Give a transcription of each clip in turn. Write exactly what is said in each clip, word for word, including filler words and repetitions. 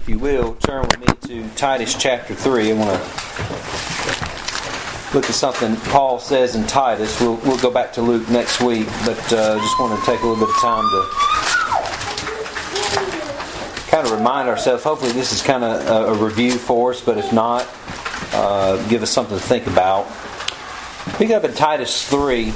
If you will, turn with me to Titus chapter three. I want to look at something Paul says in Titus. We'll, we'll go back to Luke next week, but uh, just want to take a little bit of time to kind of remind ourselves. Hopefully this is kind of a, a review for us, but if not, uh, give us something to think about. Pick up in Titus three.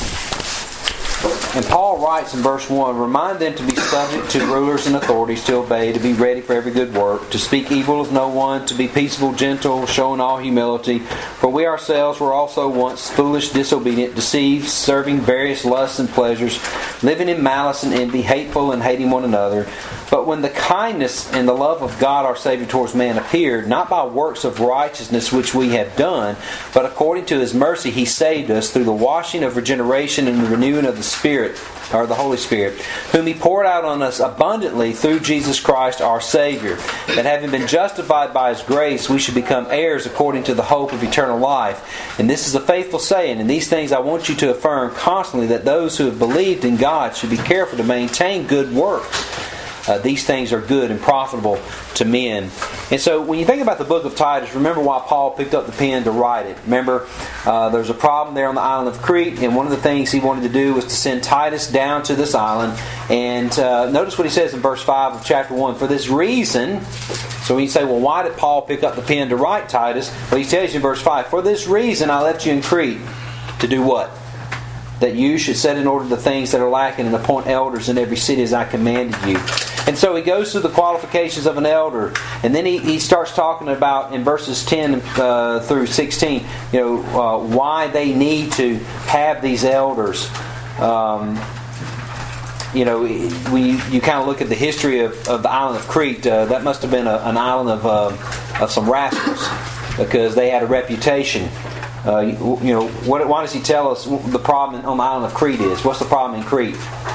And Paul writes in verse one, "Remind them to be subject to rulers and authorities, to obey, to be ready for every good work, to speak evil of no one, to be peaceable, gentle, showing all humility. For we ourselves were also once foolish, disobedient, deceived, serving various lusts and pleasures, living in malice and envy, hateful and hating one another. But when the kindness and the love of God our Savior towards man appeared, not by works of righteousness which we have done, but according to His mercy He saved us through the washing of regeneration and the renewing of the Spirit, or the Holy Spirit, whom He poured out on us abundantly through Jesus Christ our Savior, that having been justified by His grace, we should become heirs according to the hope of eternal life. And this is a faithful saying, and these things I want you to affirm constantly, that those who have believed in God should be careful to maintain good works. Uh, these things are good and profitable to men." And so when you think about the book of Titus, remember why Paul picked up the pen to write it. Remember, uh, there's a problem there on the island of Crete, and one of the things he wanted to do was to send Titus down to this island. And uh, notice what he says in verse five of chapter one. "For this reason," so when you say, well, why did Paul pick up the pen to write Titus? Well, he tells you in verse five, "For this reason I left you in Crete." To do what? "That you should set in order the things that are lacking and appoint elders in every city as I commanded you." And so he goes through the qualifications of an elder, and then he, he starts talking about in verses ten uh, through sixteen, you know, uh, why they need to have these elders. Um, you know, we you kind of look at the history of, of the island of Crete. Uh, that must have been a, an island of uh, of some rascals, because they had a reputation. Uh, you, you know, what, why does he tell us the problem on the island of Crete is? What's the problem in Crete?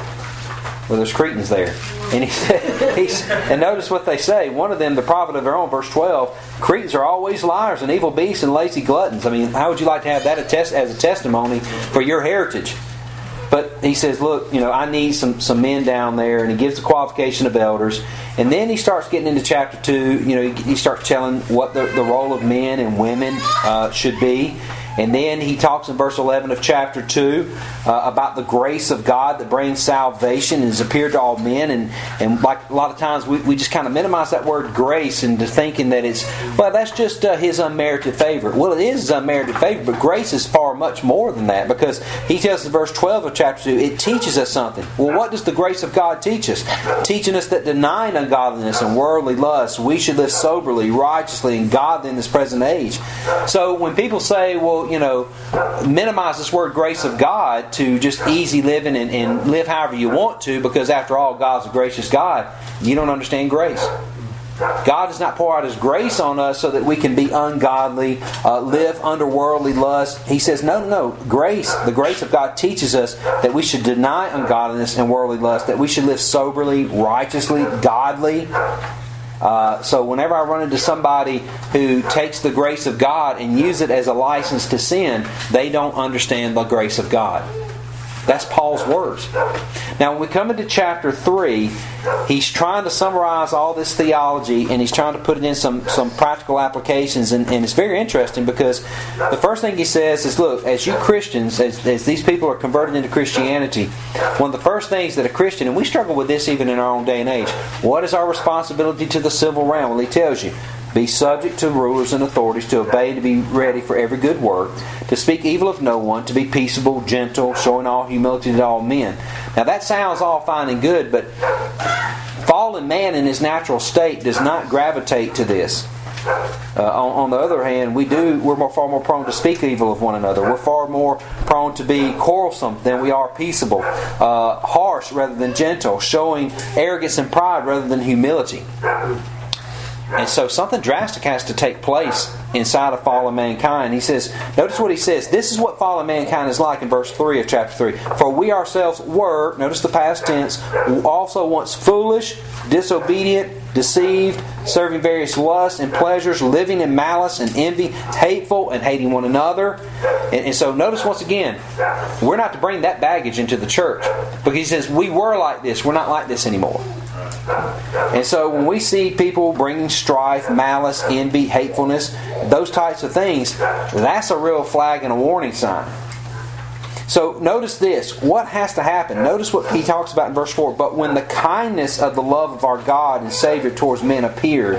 Well, there's Cretans there. And he said, he's, and notice what they say. One of them, the prophet of their own, verse twelve, "Cretans are always liars and evil beasts and lazy gluttons." I mean, how would you like to have that as a testimony for your heritage? But he says, look, you know, I need some, some men down there, and he gives the qualification of elders. And then he starts getting into chapter two. You know, he, he starts telling what the, the role of men and women uh, should be. And then he talks in verse eleven of chapter two uh, about the grace of God that brings salvation and has appeared to all men. And, and like a lot of times we, we just kind of minimize that word grace into thinking that it's, well, that's just uh, His unmerited favor. Well, it is His unmerited favor, but grace is far much more than that, because he tells us in verse twelve of chapter two, it teaches us something. Well, what does the grace of God teach us? Teaching us that denying ungodliness and worldly lust, we should live soberly, righteously, and godly in this present age. So when people say, well, you know, minimize this word grace of God to just easy living and, and live however you want to, because after all, God's a gracious God, you don't understand grace. God does not pour out His grace on us so that we can be ungodly, uh, live under worldly lust. He says, no, no, no. Grace, the grace of God teaches us that we should deny ungodliness and worldly lust, that we should live soberly, righteously, godly. Uh, so whenever I run into somebody who takes the grace of God and use it as a license to sin, they don't understand the grace of God. That's Paul's words. Now when we come into chapter three, he's trying to summarize all this theology, and he's trying to put it in some, some practical applications, and, and it's very interesting, because the first thing he says is, look, as you Christians, as, as these people are converted into Christianity, one of the first things that a Christian, and we struggle with this even in our own day and age, what is our responsibility to the civil realm? Well, he tells you, be subject to rulers and authorities, to obey, to be ready for every good work, to speak evil of no one, to be peaceable, gentle, showing all humility to all men. Now that sounds all fine and good, but fallen man in his natural state does not gravitate to this. Uh, on, on the other hand, we do. We're more, far more prone to speak evil of one another. We're far more prone to be quarrelsome than we are peaceable, uh, harsh rather than gentle, showing arrogance and pride rather than humility. And so something drastic has to take place inside of fallen mankind. He says, notice what he says. This is what fallen mankind is like in verse three of chapter three. "For we ourselves were," notice the past tense, "also once foolish, disobedient, deceived, serving various lusts and pleasures, living in malice and envy, hateful and hating one another." And, and so notice once again, we're not to bring that baggage into the church. Because he says, we were like this, we're not like this anymore. And so when we see people bringing strife, malice, envy, hatefulness, those types of things, that's a real flag and a warning sign. So notice this. What has to happen? Notice what he talks about in verse four. But when the kindness of the love of our God and Savior towards men appeared,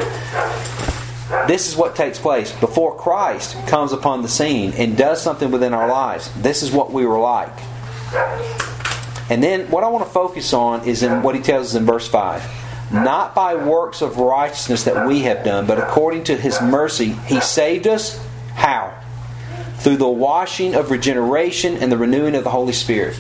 this is what takes place. Before Christ comes upon the scene and does something within our lives, this is what we were like. And then what I want to focus on is in what he tells us in verse five. Not by works of righteousness that we have done, but according to His mercy, He saved us. How? Through the washing of regeneration and the renewing of the Holy Spirit.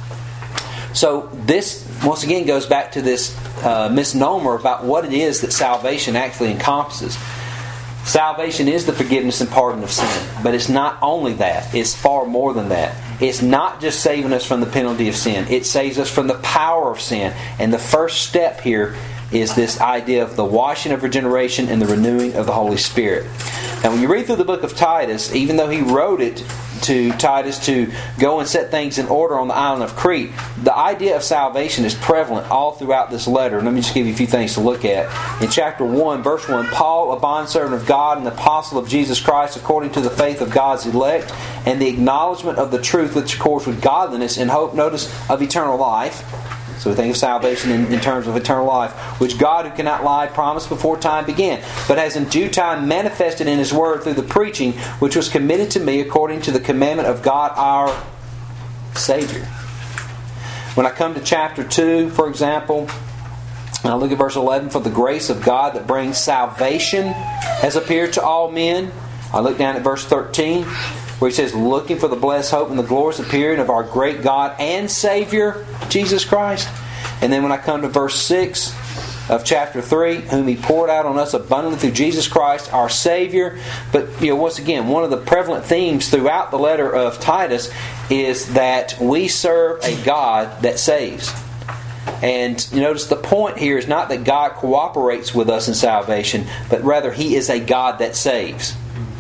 So this, once again, goes back to this uh, misnomer about what it is that salvation actually encompasses. Salvation is the forgiveness and pardon of sin. But it's not only that. It's far more than that. It's not just saving us from the penalty of sin. It saves us from the power of sin. And the first step here is this idea of the washing of regeneration and the renewing of the Holy Spirit. Now when you read through the book of Titus, even though he wrote it to Titus to go and set things in order on the island of Crete, the idea of salvation is prevalent all throughout this letter. Let me just give you a few things to look at. In chapter one, verse one, Paul, a bondservant of God and apostle of Jesus Christ, according to the faith of God's elect, and the acknowledgement of the truth which accords with godliness and hope, notice, of eternal life. So we think of salvation in, in terms of eternal life, which God, who cannot lie, promised before time began, but has in due time manifested in His Word through the preaching, which was committed to me according to the commandment of God our Savior. When I come to chapter two, for example, and I look at verse eleven, for the grace of God that brings salvation has appeared to all men. I look down at verse thirteen, where he says, looking for the blessed hope and the glorious appearing of our great God and Savior, Jesus Christ. And then when I come to verse six of chapter three, whom He poured out on us abundantly through Jesus Christ, our Savior. But, you know, once again, one of the prevalent themes throughout the letter of Titus is that we serve a God that saves. And you notice the point here is not that God cooperates with us in salvation, but rather He is a God that saves.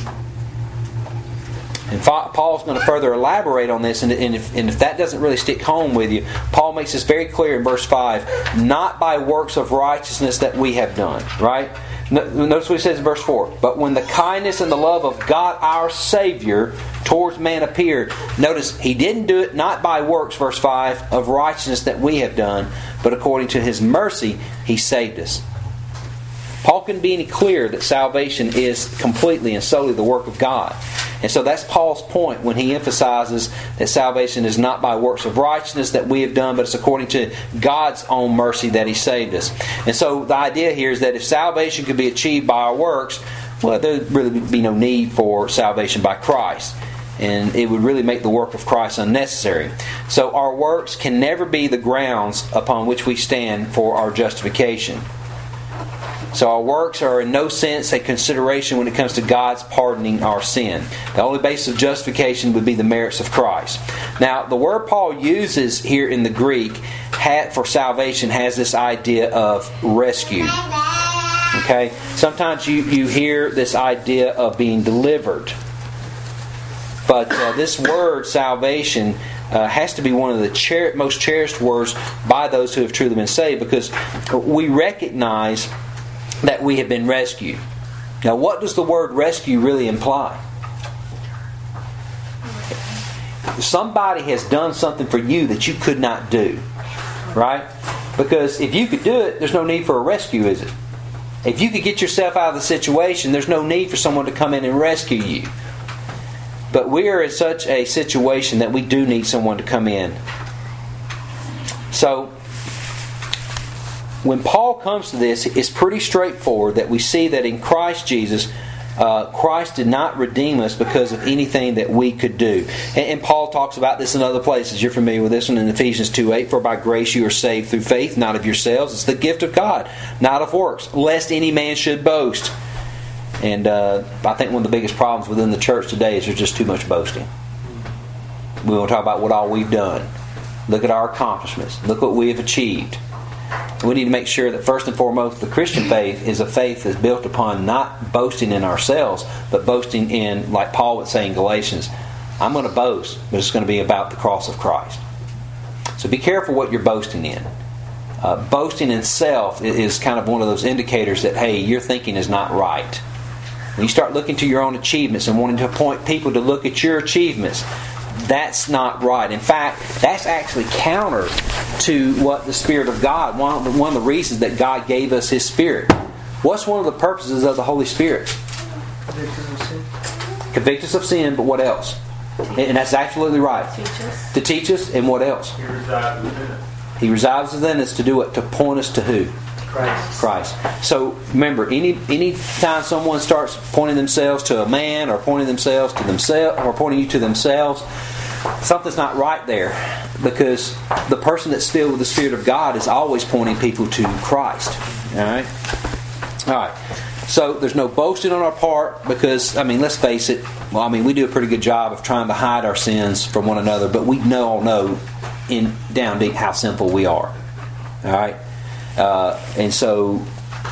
And Paul's going to further elaborate on this, and if, and if that doesn't really stick home with you, Paul makes this very clear in verse five, not by works of righteousness that we have done. Right? Notice what he says in verse four, but when the kindness and the love of God our Savior towards man appeared. Notice, he didn't do it not by works, verse five, of righteousness that we have done, but according to His mercy, He saved us. Paul couldn't be any clearer that salvation is completely and solely the work of God. And so that's Paul's point when he emphasizes that salvation is not by works of righteousness that we have done, but it's according to God's own mercy that He saved us. And so the idea here is that if salvation could be achieved by our works, well, there would really be no need for salvation by Christ. And it would really make the work of Christ unnecessary. So our works can never be the grounds upon which we stand for our justification. So our works are in no sense a consideration when it comes to God's pardoning our sin. The only basis of justification would be the merits of Christ. Now, the word Paul uses here in the Greek for salvation has this idea of rescue. Okay? Sometimes you, you hear this idea of being delivered. But uh, this word, salvation, uh, has to be one of the cher- most cherished words by those who have truly been saved, because we recognize that we have been rescued. Now, what does the word rescue really imply? Somebody has done something for you that you could not do. Right? Because if you could do it, there's no need for a rescue, is it? If you could get yourself out of the situation, there's no need for someone to come in and rescue you. But we are in such a situation that we do need someone to come in. So, when Paul comes to this, it's pretty straightforward that we see that in Christ Jesus, uh, Christ did not redeem us because of anything that we could do. And, and Paul talks about this in other places. You're familiar with this one in Ephesians two eight. For by grace you are saved through faith, not of yourselves. It's the gift of God, not of works, lest any man should boast. And uh, I think one of the biggest problems within the church today is there's just too much boasting. We want to talk about what all we've done. Look at our accomplishments. Look what we have achieved. We need to make sure that first and foremost the Christian faith is a faith that's built upon not boasting in ourselves, but boasting in, like Paul would say in Galatians, I'm going to boast, but it's going to be about the cross of Christ. So be careful what you're boasting in. Uh, boasting in self is kind of one of those indicators that, hey, your thinking is not right. When you start looking to your own achievements and wanting to point people to look at your achievements, that's not right. In fact, that's actually counter to what the Spirit of God, one of, the, one of the reasons that God gave us His Spirit. What's one of the purposes of the Holy Spirit? Convict us of sin. Convict us of sin, but what else? And that's absolutely right. Teach us. To teach us, and what else? He resides within us. He resides within us to do it, to point us to who? Christ. Christ. So remember, any any time someone starts pointing themselves to a man, or pointing themselves to themselves, or pointing you to themselves, something's not right there, because the person that's filled with the Spirit of God is always pointing people to Christ. All right. All right. So there's no boasting on our part, because I mean, let's face it. Well, I mean, we do a pretty good job of trying to hide our sins from one another, but we know all know in down deep how sinful we are. All right. Uh, and so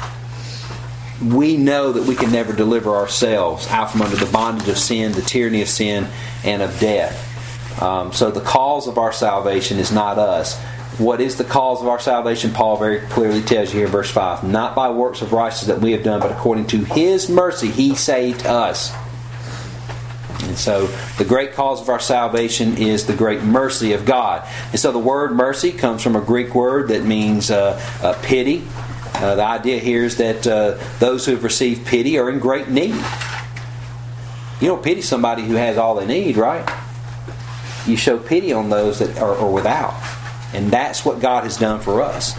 we know that we can never deliver ourselves out from under the bondage of sin, the tyranny of sin, and of death. Um, so the cause of our salvation is not us. What is the cause of our salvation? Paul very clearly tells you here in verse five. Not by works of righteousness that we have done, but according to His mercy He saved us. And so the great cause of our salvation is the great mercy of God. And so the word mercy comes from a Greek word that means uh, uh, pity. Uh, the idea here is that uh, those who have received pity are in great need. You don't pity somebody who has all they need, right? You show pity on those that are, are without. And that's what God has done for us.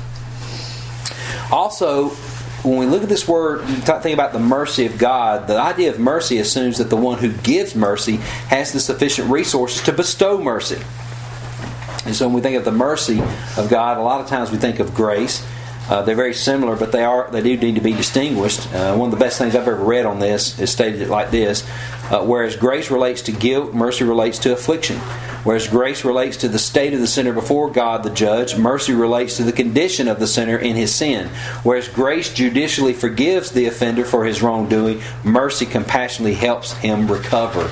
Also, when we look at this word, think about the mercy of God, the idea of mercy assumes that the one who gives mercy has the sufficient resources to bestow mercy. And so when we think of the mercy of God, a lot of times we think of grace. Uh, they're very similar, but they are they do need to be distinguished. Uh, one of the best things I've ever read on this is stated it like this. Uh, whereas grace relates to guilt, mercy relates to affliction. Whereas grace relates to the state of the sinner before God the judge, mercy relates to the condition of the sinner in his sin. Whereas grace judicially forgives the offender for his wrongdoing, mercy compassionately helps him recover.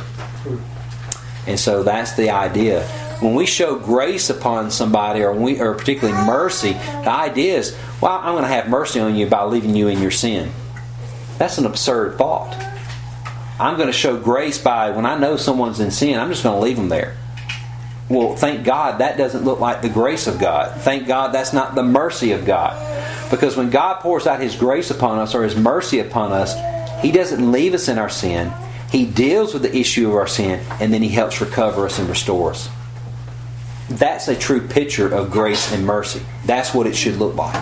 And so that's the idea. When we show grace upon somebody, or we, or particularly mercy, the idea is, well, I'm going to have mercy on you by leaving you in your sin. That's an absurd thought. I'm going to show grace by, when I know someone's in sin, I'm just going to leave them there. Well, thank God that doesn't look like the grace of God. Thank God that's not the mercy of God. Because when God pours out His grace upon us, or His mercy upon us, He doesn't leave us in our sin. He deals with the issue of our sin, and then He helps recover us and restore us. That's a true picture of grace and mercy. That's what it should look like.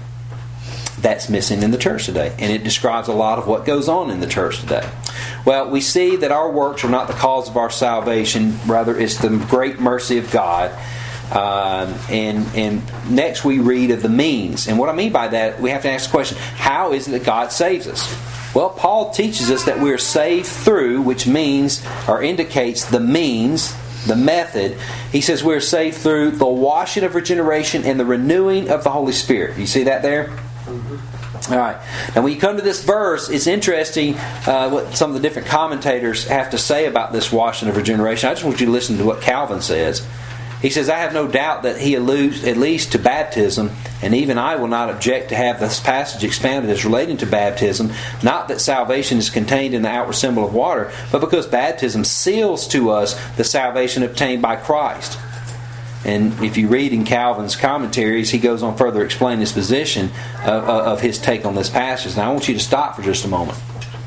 That's missing in the church today. And it describes a lot of what goes on in the church today. Well, we see that our works are not the cause of our salvation. Rather, it's the great mercy of God. Um, and, and next we read of the means. And what I mean by that, we have to ask the question, how is it that God saves us? Well, Paul teaches us that we're saved through, which means, or indicates the means, the method. He says we're saved through the washing of regeneration and the renewing of the Holy Spirit. You see that there? Mm-hmm. All right. Now when you come to this verse, it's interesting uh, what some of the different commentators have to say about this washing of regeneration. I just want you to listen to what Calvin says. He says, I have no doubt that he alludes at least to baptism, and even I will not object to have this passage expounded as relating to baptism, not that salvation is contained in the outward symbol of water, but because baptism seals to us the salvation obtained by Christ. And if you read in Calvin's commentaries, he goes on further to explain his position of, of his take on this passage. Now I want you to stop for just a moment.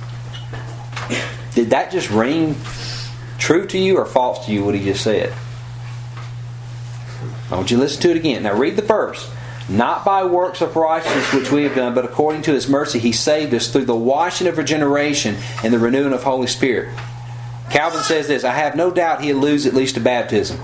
Did that just ring true to you or false to you, what he just said? I want you to listen to it again. Now read the verse. Not by works of righteousness which we have done, but according to His mercy He saved us through the washing of regeneration and the renewing of Holy Spirit. Calvin says this, I have no doubt he alludes at least to baptism.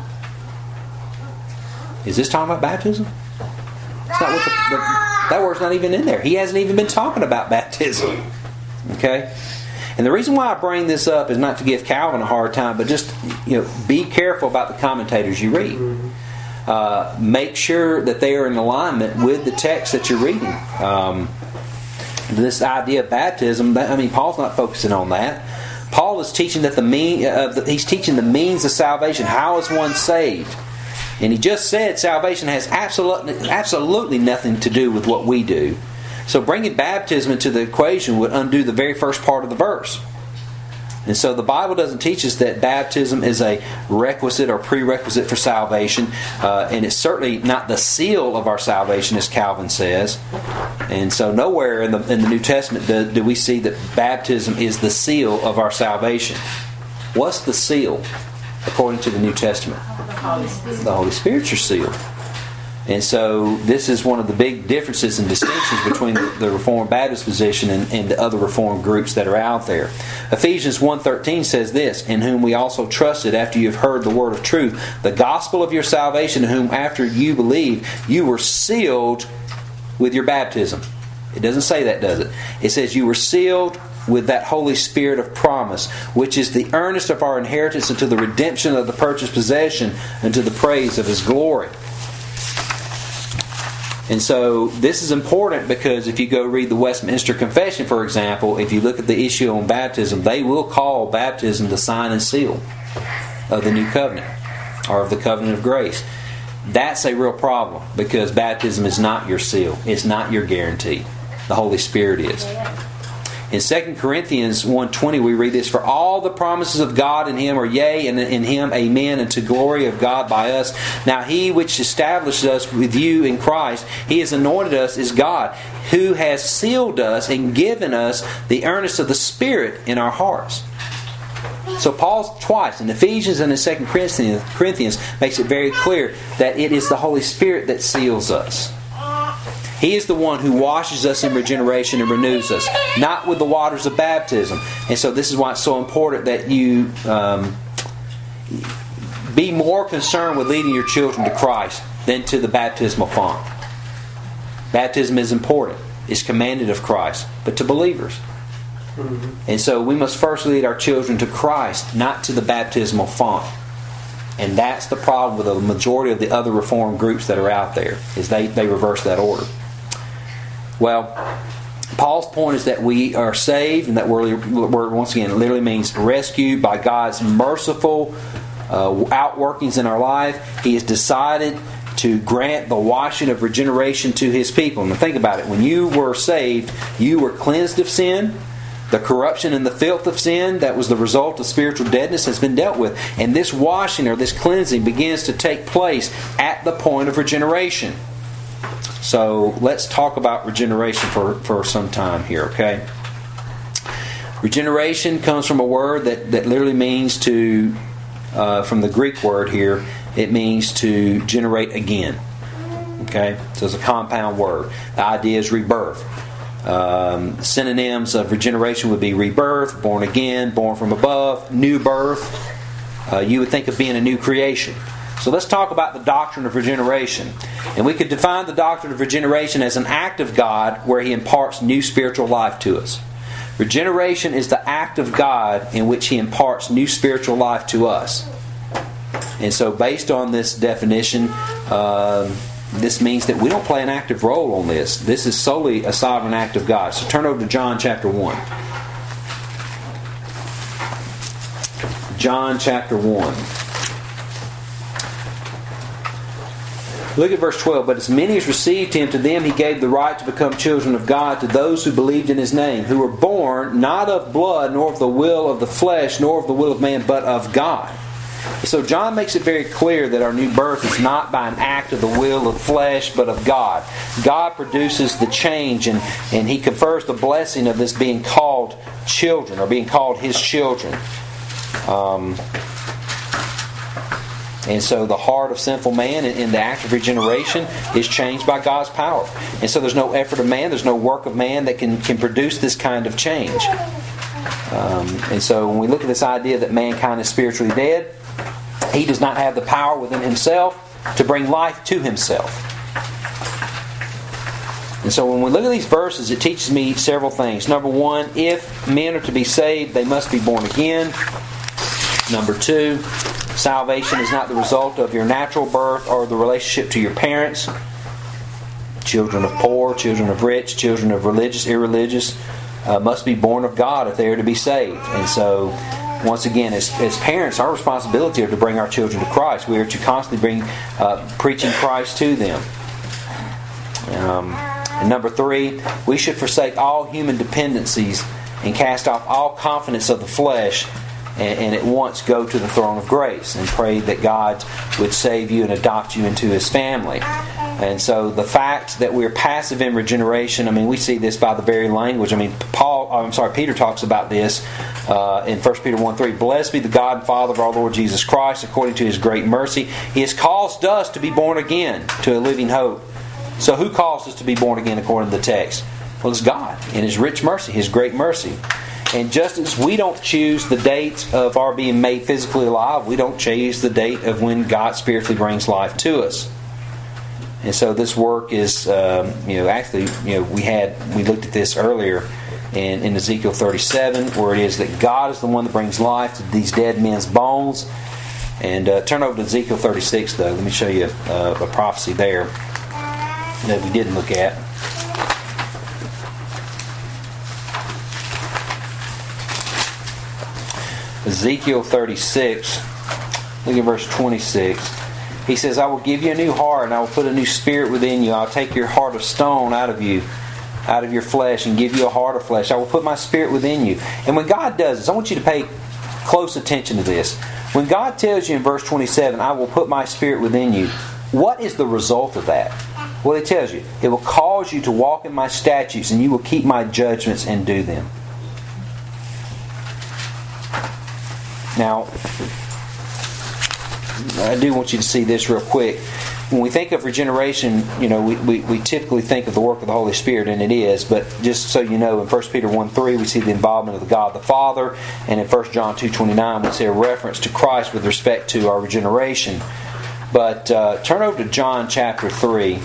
Is this talking about baptism? It's not what the, the, that word's not even in there. He hasn't even been talking about baptism. Okay? And the reason why I bring this up is not to give Calvin a hard time, but just, you know, be careful about the commentators you read. Uh, make sure that they are in alignment with the text that you're reading. Um, this idea of baptism, that, I mean, Paul's not focusing on that. Paul is teaching that the mean, uh, the, he's teaching the means of salvation. How is one saved? And he just said salvation has absolutely, absolutely nothing to do with what we do. So bringing baptism into the equation would undo the very first part of the verse. And so the Bible doesn't teach us that baptism is a requisite or prerequisite for salvation. Uh, and it's certainly not the seal of our salvation, as Calvin says. And so nowhere in the, in the New Testament do, do we see that baptism is the seal of our salvation. What's the seal, according to the New Testament? The Holy Spirit. The Holy Spirit's your seal. And so this is one of the big differences and distinctions between the, the Reformed Baptist position and, and the other Reformed groups that are out there. Ephesians one thirteen says this, "In whom we also trusted after you have heard the word of truth, the gospel of your salvation, in whom after you believed, you were sealed with your baptism." It doesn't say that, does it? It says you were sealed with that Holy Spirit of promise, which is the earnest of our inheritance unto the redemption of the purchased possession, unto the praise of His glory. And so this is important because if you go read the Westminster Confession, for example, if you look at the issue on baptism, they will call baptism the sign and seal of the new covenant, or of the covenant of grace. That's a real problem because baptism is not your seal. It's not your guarantee. The Holy Spirit is. In Second Corinthians one twenty we read this, "For all the promises of God in Him are yea, and in Him amen, and to glory of God by us. Now He which established us with you in Christ, He has anointed us as God, who has sealed us and given us the earnest of the Spirit in our hearts." So Paul twice, in Ephesians and in Second Corinthians, makes it very clear that it is the Holy Spirit that seals us. He is the one who washes us in regeneration and renews us, not with the waters of baptism. And so this is why it's so important that you um, be more concerned with leading your children to Christ than to the baptismal font. Baptism is important. It's commanded of Christ, but to believers. Mm-hmm. And so we must first lead our children to Christ, not to the baptismal font. And that's the problem with the majority of the other Reformed groups that are out there, is they, they reverse that order. Well, Paul's point is that we are saved, and that word, word once again, it literally means rescued by God's merciful uh, outworkings in our life. He has decided to grant the washing of regeneration to His people. And think about it. When you were saved, you were cleansed of sin. The corruption and the filth of sin that was the result of spiritual deadness has been dealt with. And this washing or this cleansing begins to take place at the point of regeneration. So let's talk about regeneration for, for some time here, okay? Regeneration comes from a word that, that literally means to, uh, from the Greek word here, it means to generate again. Okay? So it's a compound word. The idea is rebirth. Um, synonyms of regeneration would be rebirth, born again, born from above, new birth. Uh, you would think of being a new creation. So let's talk about the doctrine of regeneration. And we could define the doctrine of regeneration as an act of God where He imparts new spiritual life to us. Regeneration is the act of God in which He imparts new spiritual life to us. And so based on this definition, uh, this means that we don't play an active role on this. This is solely a sovereign act of God. So turn over to John chapter one. John chapter one. Look at verse twelve. "But as many as received Him, to them He gave the right to become children of God, to those who believed in His name, who were born not of blood, nor of the will of the flesh, nor of the will of man, but of God." So John makes it very clear that our new birth is not by an act of the will of flesh, but of God. God produces the change, and, and He confers the blessing of this being called children, or being called His children. Um, and so the heart of sinful man in, in the act of regeneration is changed by God's power. And so there's no effort of man, there's no work of man that can, can produce this kind of change. Um, and so when we look at this idea that mankind is spiritually dead, he does not have the power within himself to bring life to himself. And so when we look at these verses, it teaches me several things. Number one, if men are to be saved, they must be born again. Number two, salvation is not the result of your natural birth or the relationship to your parents. Children of poor, children of rich, children of religious, irreligious, uh, must be born of God if they are to be saved. And so once again, as, as parents, our responsibility is to bring our children to Christ. We are to constantly bring uh, preaching Christ to them. Um, and number three, we should forsake all human dependencies and cast off all confidence of the flesh, and, and at once go to the throne of grace and pray that God would save you and adopt you into His family. And so the fact that we're passive in regeneration, I mean, we see this by the very language. I mean, Paul, I'm sorry, Peter talks about this uh, in First Peter one three. Blessed be the God and Father of our Lord Jesus Christ, according to His great mercy. He has caused us to be born again to a living hope. So who caused us to be born again according to the text? Well, it's God in His rich mercy, His great mercy. And just as we don't choose the date of our being made physically alive, we don't choose the date of when God spiritually brings life to us. And so this work is, um, you know, actually, you know, we had we looked at this earlier in, in Ezekiel thirty-seven, where it is that God is the one that brings life to these dead men's bones. And uh, turn over to Ezekiel thirty-six, though. Let me show you uh, a prophecy there that we didn't look at. Ezekiel thirty-six, look at verse twenty-six. He says, I will give you a new heart, and I will put a new spirit within you. I'll take your heart of stone out of you, out of your flesh, and give you a heart of flesh. I will put my spirit within you. And when God does this, I want you to pay close attention to this. When God tells you in verse twenty-seven, I will put my spirit within you, what is the result of that? Well, it tells you, it will cause you to walk in my statutes, and you will keep my judgments and do them. Now, I do want you to see this real quick. When we think of regeneration, you know, we, we, we typically think of the work of the Holy Spirit, and it is, but just so you know, in First Peter one three, we see the involvement of the God the Father, and in First John two twenty-nine, we see a reference to Christ with respect to our regeneration. But uh, turn over to John chapter three,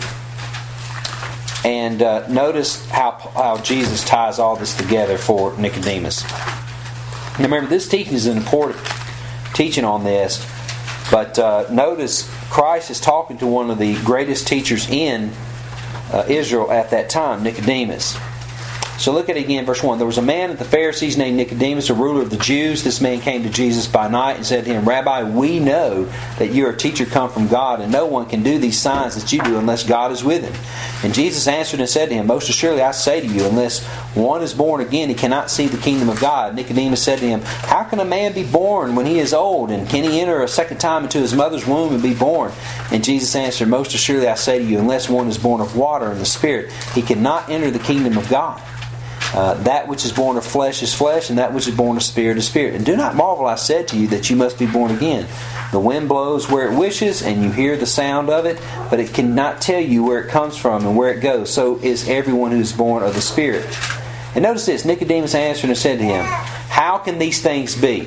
and uh, notice how, how Jesus ties all this together for Nicodemus. Now remember, this teaching is an important teaching on this, but uh, notice Christ is talking to one of the greatest teachers in uh, Israel at that time, Nicodemus. So look at it again, verse one. There was a man at the Pharisees named Nicodemus, a ruler of the Jews. This man came to Jesus by night and said to him, Rabbi, we know that you are a teacher come from God, and no one can do these signs that you do unless God is with him. And Jesus answered and said to him, Most assuredly I say to you, unless one is born again, he cannot see the kingdom of God. Nicodemus said to him, How can a man be born when he is old? And can he enter a second time into his mother's womb and be born? And Jesus answered, Most assuredly I say to you, unless one is born of water and the Spirit, he cannot enter the kingdom of God. Uh, that which is born of flesh is flesh, and that which is born of spirit is spirit. And do not marvel, I said to you, that you must be born again. The wind blows where it wishes, and you hear the sound of it, but it cannot tell you where it comes from and where it goes. So is everyone who is born of the Spirit. And notice this, Nicodemus answered and said to him, How can these things be?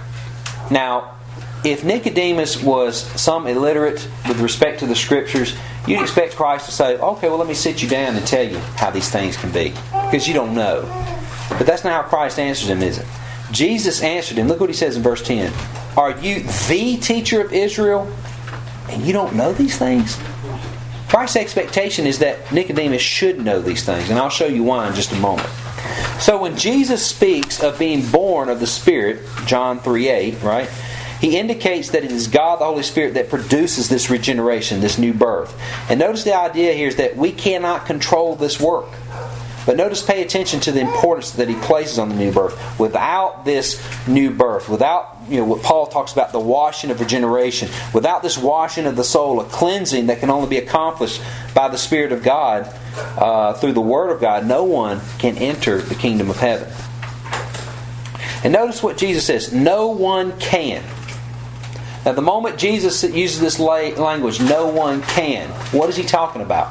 Now, if Nicodemus was some illiterate with respect to the Scriptures, you'd expect Christ to say, okay, well, let me sit you down and tell you how these things can be. Because you don't know. But that's not how Christ answers him, is it? Jesus answered him. Look what he says in verse ten. Are you the teacher of Israel, and you don't know these things? Christ's expectation is that Nicodemus should know these things. And I'll show you why in just a moment. So when Jesus speaks of being born of the Spirit, John three eight, right? He indicates that it is God the Holy Spirit that produces this regeneration, this new birth. And notice the idea here is that we cannot control this work. But notice, pay attention to the importance that he places on the new birth. Without this new birth, without, you know, what Paul talks about, the washing of regeneration, without this washing of the soul, a cleansing that can only be accomplished by the Spirit of God, uh, through the Word of God, no one can enter the kingdom of heaven. And notice what Jesus says, no one can. Now, the moment Jesus uses this language, no one can, what is he talking about?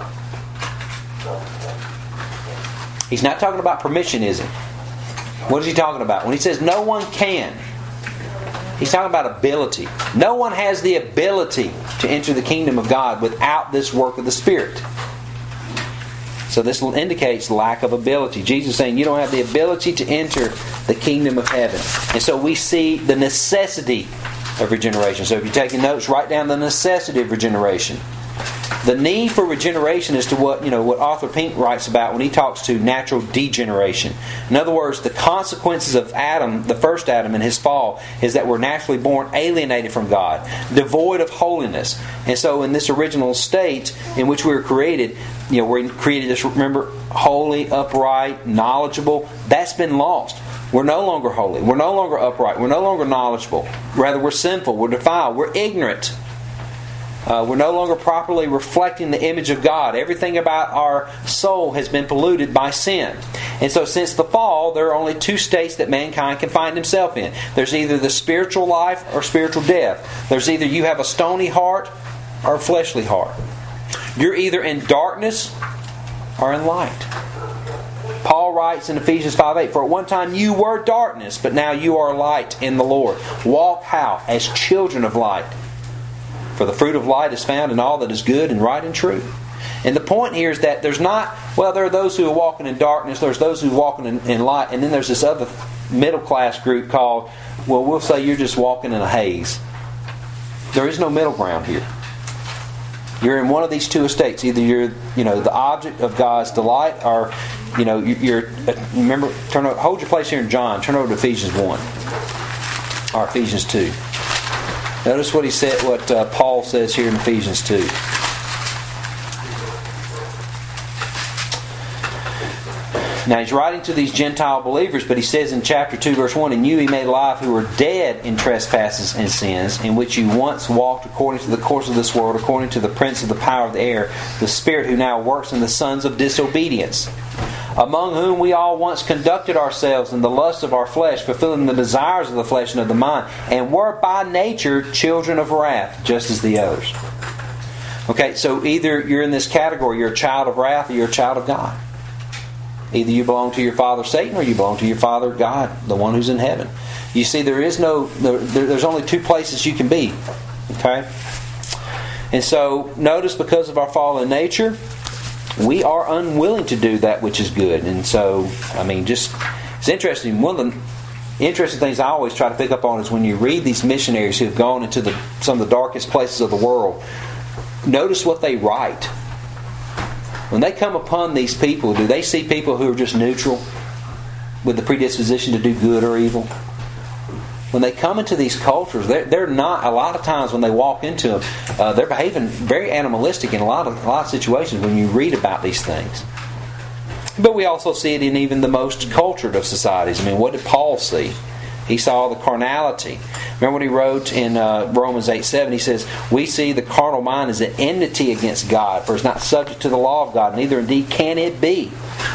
He's not talking about permission, is he? What is he talking about? When he says no one can, he's talking about ability. No one has the ability to enter the kingdom of God without this work of the Spirit. So this indicates lack of ability. Jesus is saying you don't have the ability to enter the kingdom of heaven. And so we see the necessity of regeneration. So if you're taking notes, write down the necessity of regeneration. The need for regeneration is to what you know what Arthur Pink writes about when he talks to natural degeneration. In other words, the consequences of Adam, the first Adam, and his fall, is that we're naturally born alienated from God, devoid of holiness. And so, in this original state in which we were created, you know, we're created as, remember, holy, upright, knowledgeable. That's been lost. We're no longer holy. We're no longer upright. We're no longer knowledgeable. Rather, we're sinful. We're defiled. We're ignorant. Uh, we're no longer properly reflecting the image of God. Everything about our soul has been polluted by sin. And so since the fall, there are only two states that mankind can find himself in. There's either the spiritual life or spiritual death. There's either you have a stony heart or a fleshly heart. You're either in darkness or in light. Paul writes in Ephesians five eight, "For at one time you were darkness, but now you are light in the Lord. Walk how? As children of light. For the fruit of light is found in all that is good and right and true." And the point here is that there's not, well, there are those who are walking in darkness, there's those who are walking in, in light, and then there's this other middle class group called, well, we'll say you're just walking in a haze. There is no middle ground here. You're in one of these two estates. Either you're, you know, the object of God's delight, or, you know, you're. Remember, turn over, hold your place here in John. Turn over to Ephesians one or Ephesians two. Notice what he said. What uh, Paul says here in Ephesians two. Now he's writing to these Gentile believers, but he says in chapter two, verse one, "And you he made alive who were dead in trespasses and sins, in which you once walked according to the course of this world, according to the prince of the power of the air, the spirit who now works in the sons of disobedience, among whom we all once conducted ourselves in the lust of our flesh, fulfilling the desires of the flesh and of the mind, and were by nature children of wrath, just as the others." Okay, so either you're in this category, you're a child of wrath, or you're a child of God. Either you belong to your father Satan, or you belong to your father God, the one who's in heaven. You see, there is no, there, there's only two places you can be. Okay? And so, notice because of our fallen nature, we are unwilling to do that which is good. And so, I mean, just, it's interesting. One of the interesting things I always try to pick up on is when you read these missionaries who have gone into the, some of the darkest places of the world, notice what they write. When they come upon these people, do they see people who are just neutral with the predisposition to do good or evil? When they come into these cultures, they're, they're not, a lot of times when they walk into them, uh, they're behaving very animalistic in a lot of a lot of situations when you read about these things. But we also see it in even the most cultured of societies. I mean, what did Paul see? He saw the carnality. Remember when he wrote in uh, Romans eight seven, he says, "We see the carnal mind is an enmity against God, for it's not subject to the law of God, neither indeed can it be."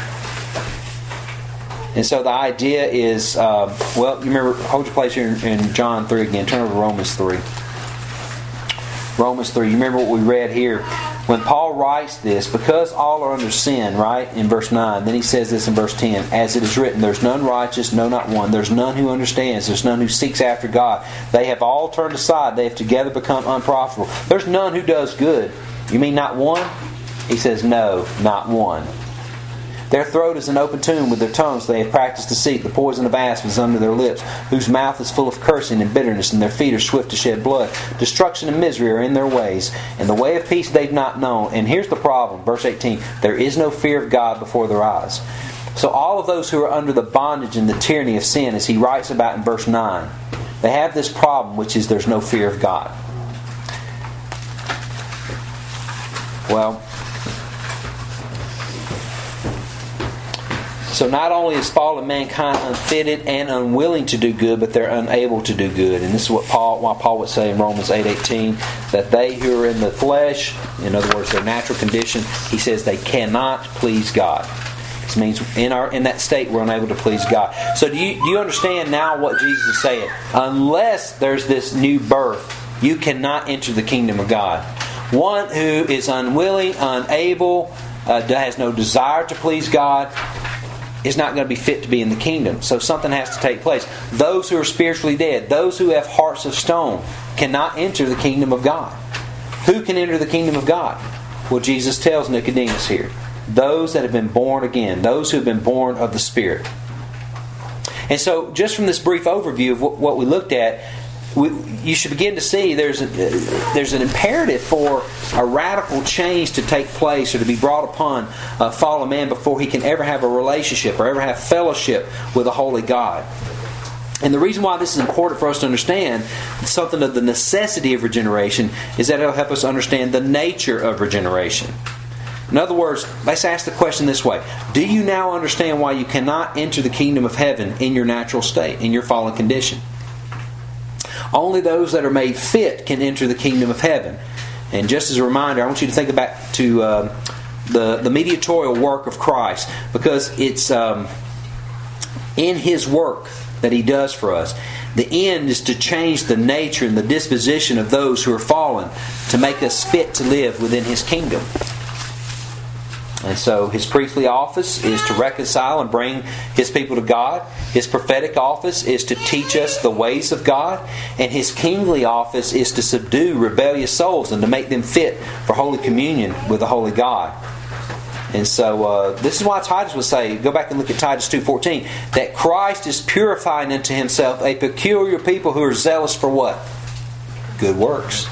And so the idea is, uh, well, you remember, hold your place here in, in John three again. Turn over to Romans three. Romans three. You remember what we read here? When Paul writes this, because all are under sin, right, in verse nine, then he says this in verse ten, "As it is written, there's none righteous, no, not one. There's none who understands. There's none who seeks after God. They have all turned aside. They have together become unprofitable. There's none who does good." You mean not one? He says, no, not one. "Their throat is an open tomb, with their tongues they have practiced deceit. The poison of asp is under their lips, whose mouth is full of cursing and bitterness, and their feet are swift to shed blood. Destruction and misery are in their ways, and the way of peace they've not known." And here's the problem, verse eighteen, "There is no fear of God before their eyes." So all of those who are under the bondage and the tyranny of sin, as he writes about in verse nine, they have this problem, which is there's no fear of God. Well, so not only is fallen mankind unfitted and unwilling to do good, but they're unable to do good. And this is what Paul, why Paul would say in Romans eight eighteen, that they who are in the flesh, in other words, their natural condition, he says they cannot please God. This means in our in that state we're unable to please God. So do you do you understand now what Jesus is saying? Unless there's this new birth, you cannot enter the kingdom of God. One who is unwilling, unable, uh, has no desire to please God, is not going to be fit to be in the kingdom. So something has to take place. Those who are spiritually dead, those who have hearts of stone, cannot enter the kingdom of God. Who can enter the kingdom of God? Well, Jesus tells Nicodemus here, those that have been born again, those who have been born of the Spirit. And so, just from this brief overview of what we looked at, we, you should begin to see there's a, there's an imperative for a radical change to take place or to be brought upon a fallen man before he can ever have a relationship or ever have fellowship with a holy God. And the reason why this is important for us to understand something of the necessity of regeneration is that it'll help us understand the nature of regeneration. In other words, let's ask the question this way. Do you now understand why you cannot enter the kingdom of heaven in your natural state, in your fallen condition? Only those that are made fit can enter the kingdom of heaven. And just as a reminder, I want you to think back to uh, the, the mediatorial work of Christ, because it's um, in His work that He does for us. The end is to change the nature and the disposition of those who are fallen to make us fit to live within His kingdom. And so His priestly office is to reconcile and bring His people to God. His prophetic office is to teach us the ways of God. And His kingly office is to subdue rebellious souls and to make them fit for Holy Communion with the Holy God. And so uh, this is why Titus would say, go back and look at Titus two fourteen, that Christ is purifying unto Himself a peculiar people who are zealous for what? Good works.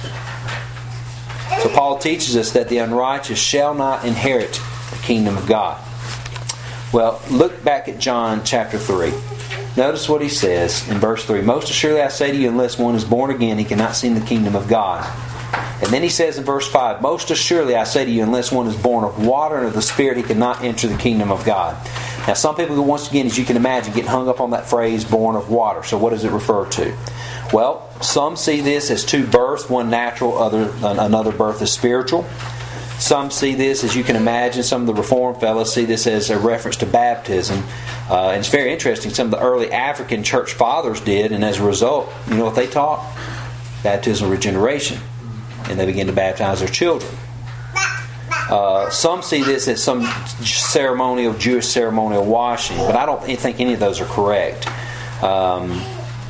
So Paul teaches us that the unrighteous shall not inherit the kingdom of God. Well, look back at John chapter three. Notice what he says in verse three. Most assuredly I say to you, unless one is born again, he cannot see the kingdom of God. And then he says in verse five, most assuredly I say to you, unless one is born of water and of the Spirit, he cannot enter the kingdom of God. Now some people, once again, as you can imagine, get hung up on that phrase, born of water. So what does it refer to? Well, some see this as two births, one natural, other another birth is spiritual. Some see this, as you can imagine, some of the Reformed fellows see this as a reference to baptism. Uh, and it's very interesting. Some of the early African church fathers did, and as a result, you know what they taught? Baptismal regeneration. And they began to baptize their children. Uh, some see this as some ceremonial, Jewish ceremonial washing, but I don't think any of those are correct. Um,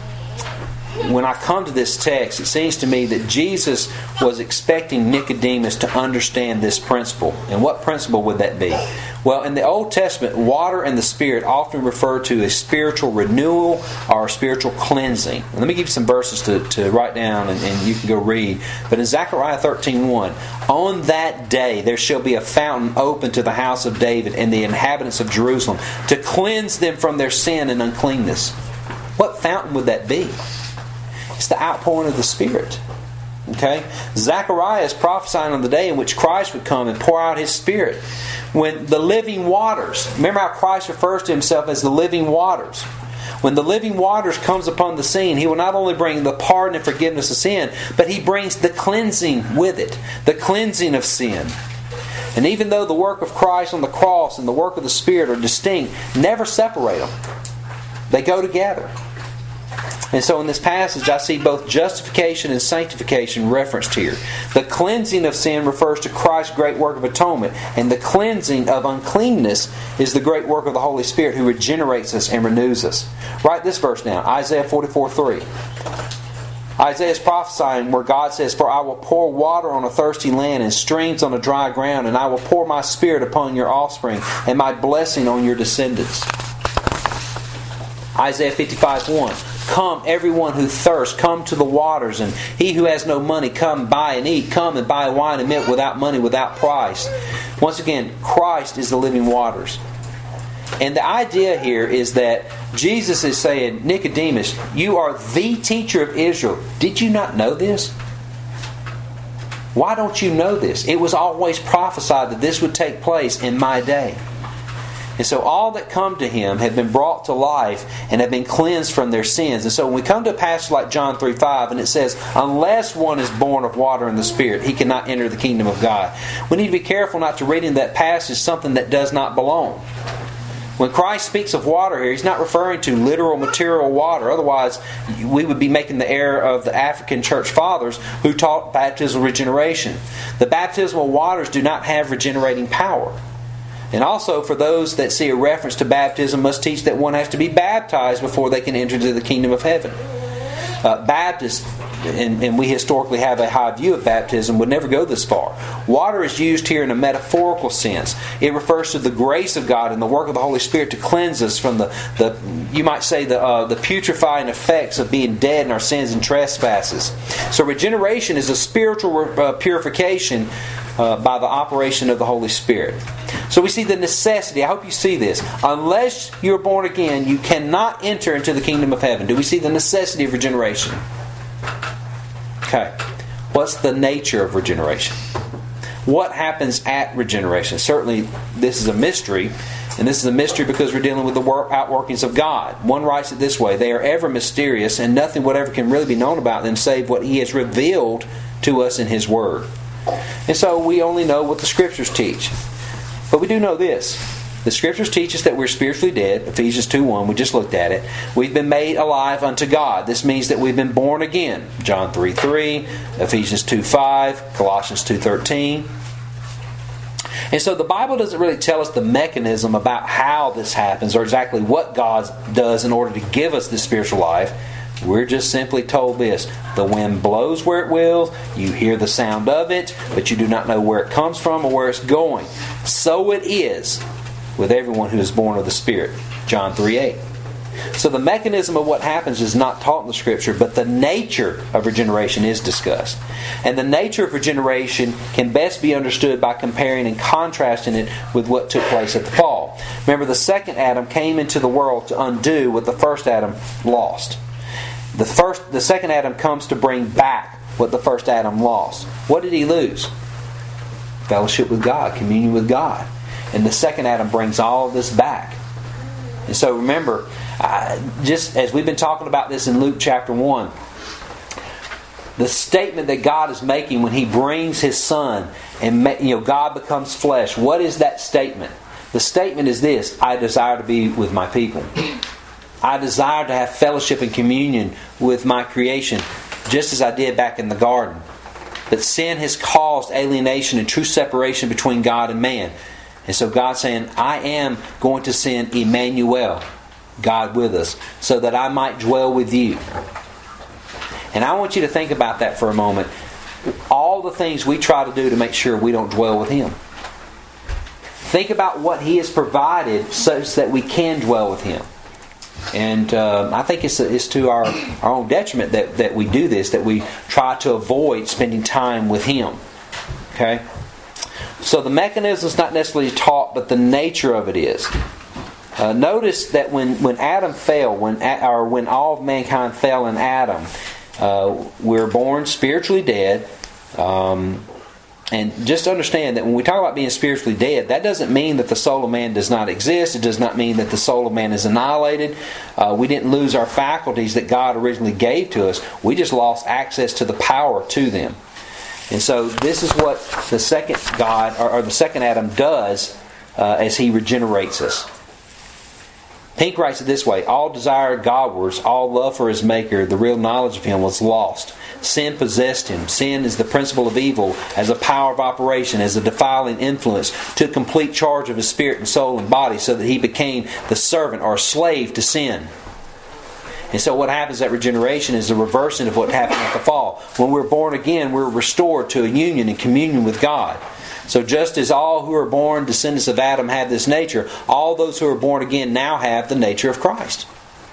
when I come to this text, it seems to me that Jesus was expecting Nicodemus to understand this principle. And what principle would that be? Well, in the Old Testament, water and the Spirit often refer to a spiritual renewal or a spiritual cleansing. And let me give you some verses to, to write down and, and you can go read. But in Zechariah thirteen one, on that day there shall be a fountain open to the house of David and the inhabitants of Jerusalem to cleanse them from their sin and uncleanness. What fountain would that be? It's the outpouring of the Spirit. Okay? Zechariah is prophesying on the day in which Christ would come and pour out His Spirit. When the living waters, remember how Christ refers to Himself as the living waters. When the living waters comes upon the scene, He will not only bring the pardon and forgiveness of sin, but He brings the cleansing with it. The cleansing of sin. And even though the work of Christ on the cross and the work of the Spirit are distinct, never separate them. They go together. And so in this passage I see both justification and sanctification referenced here. The cleansing of sin refers to Christ's great work of atonement, and the cleansing of uncleanness is the great work of the Holy Spirit who regenerates us and renews us. Write this verse down, Isaiah forty-four three. Isaiah is prophesying where God says, for I will pour water on a thirsty land and streams on a dry ground, and I will pour my Spirit upon your offspring and my blessing on your descendants. Isaiah fifty-five one. Come, everyone who thirsts, come to the waters, and he who has no money, come buy and eat. Come and buy wine and milk without money, without price. Once again, Christ is the living waters. And the idea here is that Jesus is saying, Nicodemus, you are the teacher of Israel. Did you not know this? Why don't you know this? It was always prophesied that this would take place in my day. And so all that come to Him have been brought to life and have been cleansed from their sins. And so when we come to a passage like John three five and it says, unless one is born of water and the Spirit, he cannot enter the kingdom of God. We need to be careful not to read in that passage something that does not belong. When Christ speaks of water here, He's not referring to literal material water. Otherwise, we would be making the error of the African church fathers who taught baptismal regeneration. The baptismal waters do not have regenerating power. And also, for those that see a reference to baptism, must teach that one has to be baptized before they can enter into the kingdom of heaven. Uh, Baptists, and, and we historically have a high view of baptism, would never go this far. Water is used here in a metaphorical sense. It refers to the grace of God and the work of the Holy Spirit to cleanse us from the, the you might say, the uh, the putrefying effects of being dead in our sins and trespasses. So regeneration is a spiritual uh, purification uh, by the operation of the Holy Spirit. So we see the necessity. I hope you see this. Unless you're born again, you cannot enter into the kingdom of heaven. Do we see the necessity of regeneration? Okay. What's the nature of regeneration? What happens at regeneration? Certainly, this is a mystery. And this is a mystery because we're dealing with the outworkings of God. One writes it this way: they are ever mysterious, and nothing whatever can really be known about them save what He has revealed to us in His Word. And so we only know what the Scriptures teach. But we do know this. The Scriptures teach us that we're spiritually dead. Ephesians two one, we just looked at it. We've been made alive unto God. This means that we've been born again. John three three, Ephesians two five, Colossians two thirteen. And so the Bible doesn't really tell us the mechanism about how this happens or exactly what God does in order to give us this spiritual life. We're just simply told this: the wind blows where it will, you hear the sound of it, but you do not know where it comes from or where it's going. So it is with everyone who is born of the Spirit. John three eight. So the mechanism of what happens is not taught in the Scripture, but the nature of regeneration is discussed. And the nature of regeneration can best be understood by comparing and contrasting it with what took place at the fall. Remember, the second Adam came into the world to undo what the first Adam lost. The first, the second Adam comes to bring back what the first Adam lost. What did he lose? Fellowship with God, communion with God. And the second Adam brings all of this back. And so remember, uh, just as we've been talking about this in Luke chapter one, the statement that God is making when He brings His Son and you know God becomes flesh, what is that statement? The statement is this: I desire to be with my people. I desire to have fellowship and communion with my creation, just as I did back in the garden. But sin has caused alienation and true separation between God and man. And so God's saying, I am going to send Emmanuel, God with us, so that I might dwell with you. And I want you to think about that for a moment. All the things we try to do to make sure we don't dwell with Him. Think about what He has provided such that we can dwell with Him. And uh, I think it's, it's to our, our own detriment that, that we do this, that we try to avoid spending time with Him. Okay? So the mechanism is not necessarily taught, but the nature of it is. Uh, notice that when, when Adam fell, when or when all of mankind fell in Adam, uh, we're born spiritually dead. Um, and just understand that when we talk about being spiritually dead, that doesn't mean that the soul of man does not exist. It does not mean that the soul of man is annihilated. Uh, we didn't lose our faculties that God originally gave to us. We just lost access to the power to them. And so this is what the second God, or, or the second Adam does uh, as He regenerates us. Pink writes it this way: all desire Godwards, all love for His Maker, the real knowledge of Him was lost. Sin possessed him. Sin is the principle of evil as a power of operation, as a defiling influence, took complete charge of his spirit and soul and body so that he became the servant or slave to sin. And so what happens at regeneration is the reversing of what happened at the fall. When we're born again, we're restored to a union and communion with God. So just as all who are born descendants of Adam have this nature, all those who are born again now have the nature of Christ.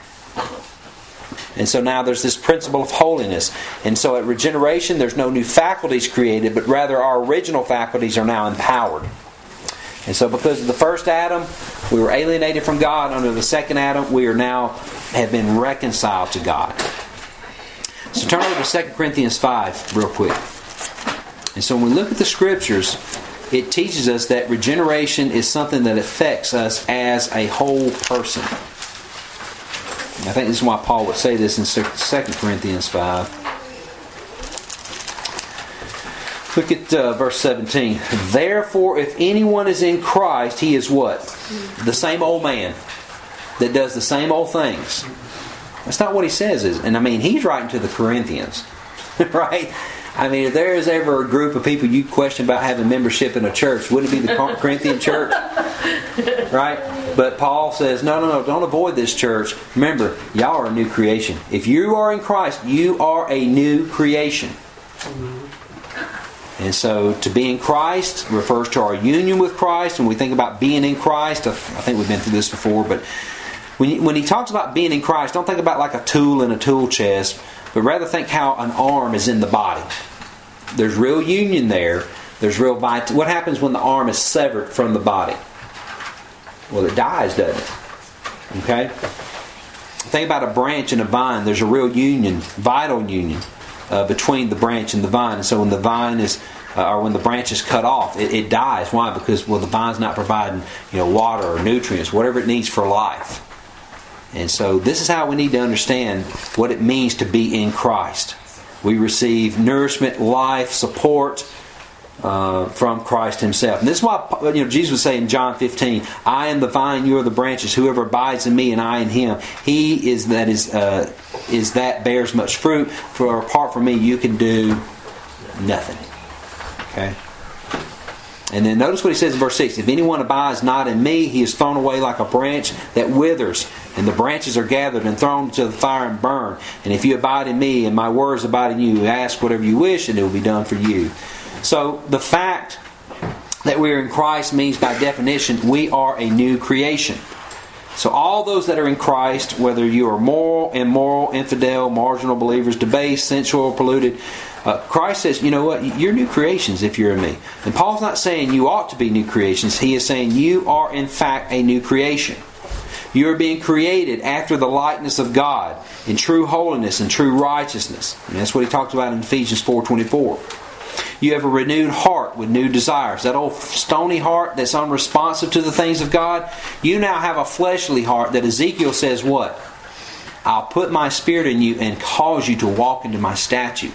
And so now there's this principle of holiness. And so at regeneration, there's no new faculties created, but rather our original faculties are now empowered. And so because of the first Adam, we were alienated from God. Under the second Adam, we are now have been reconciled to God. So turn over to Second Corinthians five real quick. And so when we look at the Scriptures, it teaches us that regeneration is something that affects us as a whole person. I think this is why Paul would say this in Second Corinthians five. Look at uh, verse seventeen. Therefore, if anyone is in Christ, he is what? The same old man that does the same old things. That's not what he says. Is And I mean, he's writing to the Corinthians. Right? I mean, if there is ever a group of people you question about having membership in a church, would it be the Corinthian church? Right? But Paul says, no, no, no, don't avoid this church. Remember, y'all are a new creation. If you are in Christ, you are a new creation. And so to be in Christ refers to our union with Christ. When we think about being in Christ, I think we've been through this before, but when, you, when he talks about being in Christ, don't think about like a tool in a tool chest, but rather think how an arm is in the body. There's real union there. There's real vitality. What happens when the arm is severed from the body? Well, it dies, doesn't it? Okay? Think about a branch and a vine. There's a real union, vital union, uh, between the branch and the vine. And so when the vine is, uh, or when the branch is cut off, it, it dies. Why? Because, well, the vine's not providing, you know, water or nutrients, whatever it needs for life. And so this is how we need to understand what it means to be in Christ. We receive nourishment, life, support uh, from Christ Himself. And this is why, you know, Jesus would say in John fifteen, I am the vine, you are the branches. Whoever abides in me and I in him, he is that is uh, is that bears much fruit. For apart from me, you can do nothing. Okay. And then notice what he says in verse six. If anyone abides not in me, he is thrown away like a branch that withers. And the branches are gathered and thrown into the fire and burned. And if you abide in me and my words abide in you, ask whatever you wish and it will be done for you. So the fact that we are in Christ means by definition we are a new creation. So all those that are in Christ, whether you are moral, immoral, infidel, marginal believers, debased, sensual, polluted, Uh, Christ says, you know what? You're new creations if you're in me. And Paul's not saying you ought to be new creations. He is saying you are in fact a new creation. You are being created after the likeness of God in true holiness and true righteousness. And that's what he talks about in Ephesians four twenty-four. You have a renewed heart with new desires. That old stony heart that's unresponsive to the things of God, you now have a fleshly heart that Ezekiel says what? I'll put my spirit in you and cause you to walk into my statutes.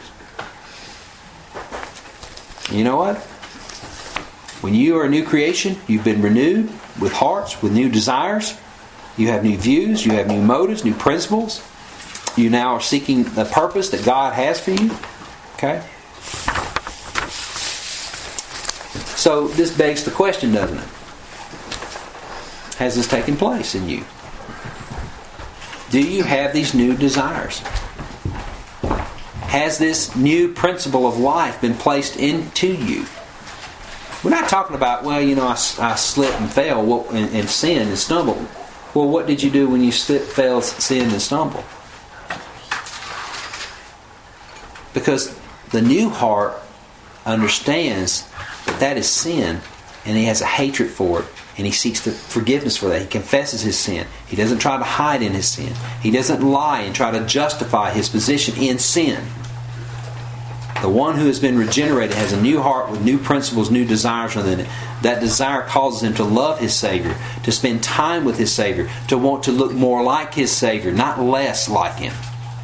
You know what? When you are a new creation, you've been renewed with hearts, with new desires. You have new views, you have new motives, new principles. You now are seeking the purpose that God has for you. Okay? So this begs the question, doesn't it? Has this taken place in you? Do you have these new desires? Has this new principle of life been placed into you? We're not talking about, well, you know, I, I slipped and fell well, and, and sinned and stumbled. Well, what did you do when you slipped, fell, sinned, and stumbled? Because the new heart understands that that is sin, and he has a hatred for it, and he seeks the forgiveness for that. He confesses his sin. He doesn't try to hide in his sin. He doesn't lie and try to justify his position in sin. The one who has been regenerated has a new heart with new principles, new desires within it. That desire causes him to love his Savior, to spend time with his Savior, to want to look more like his Savior, not less like him.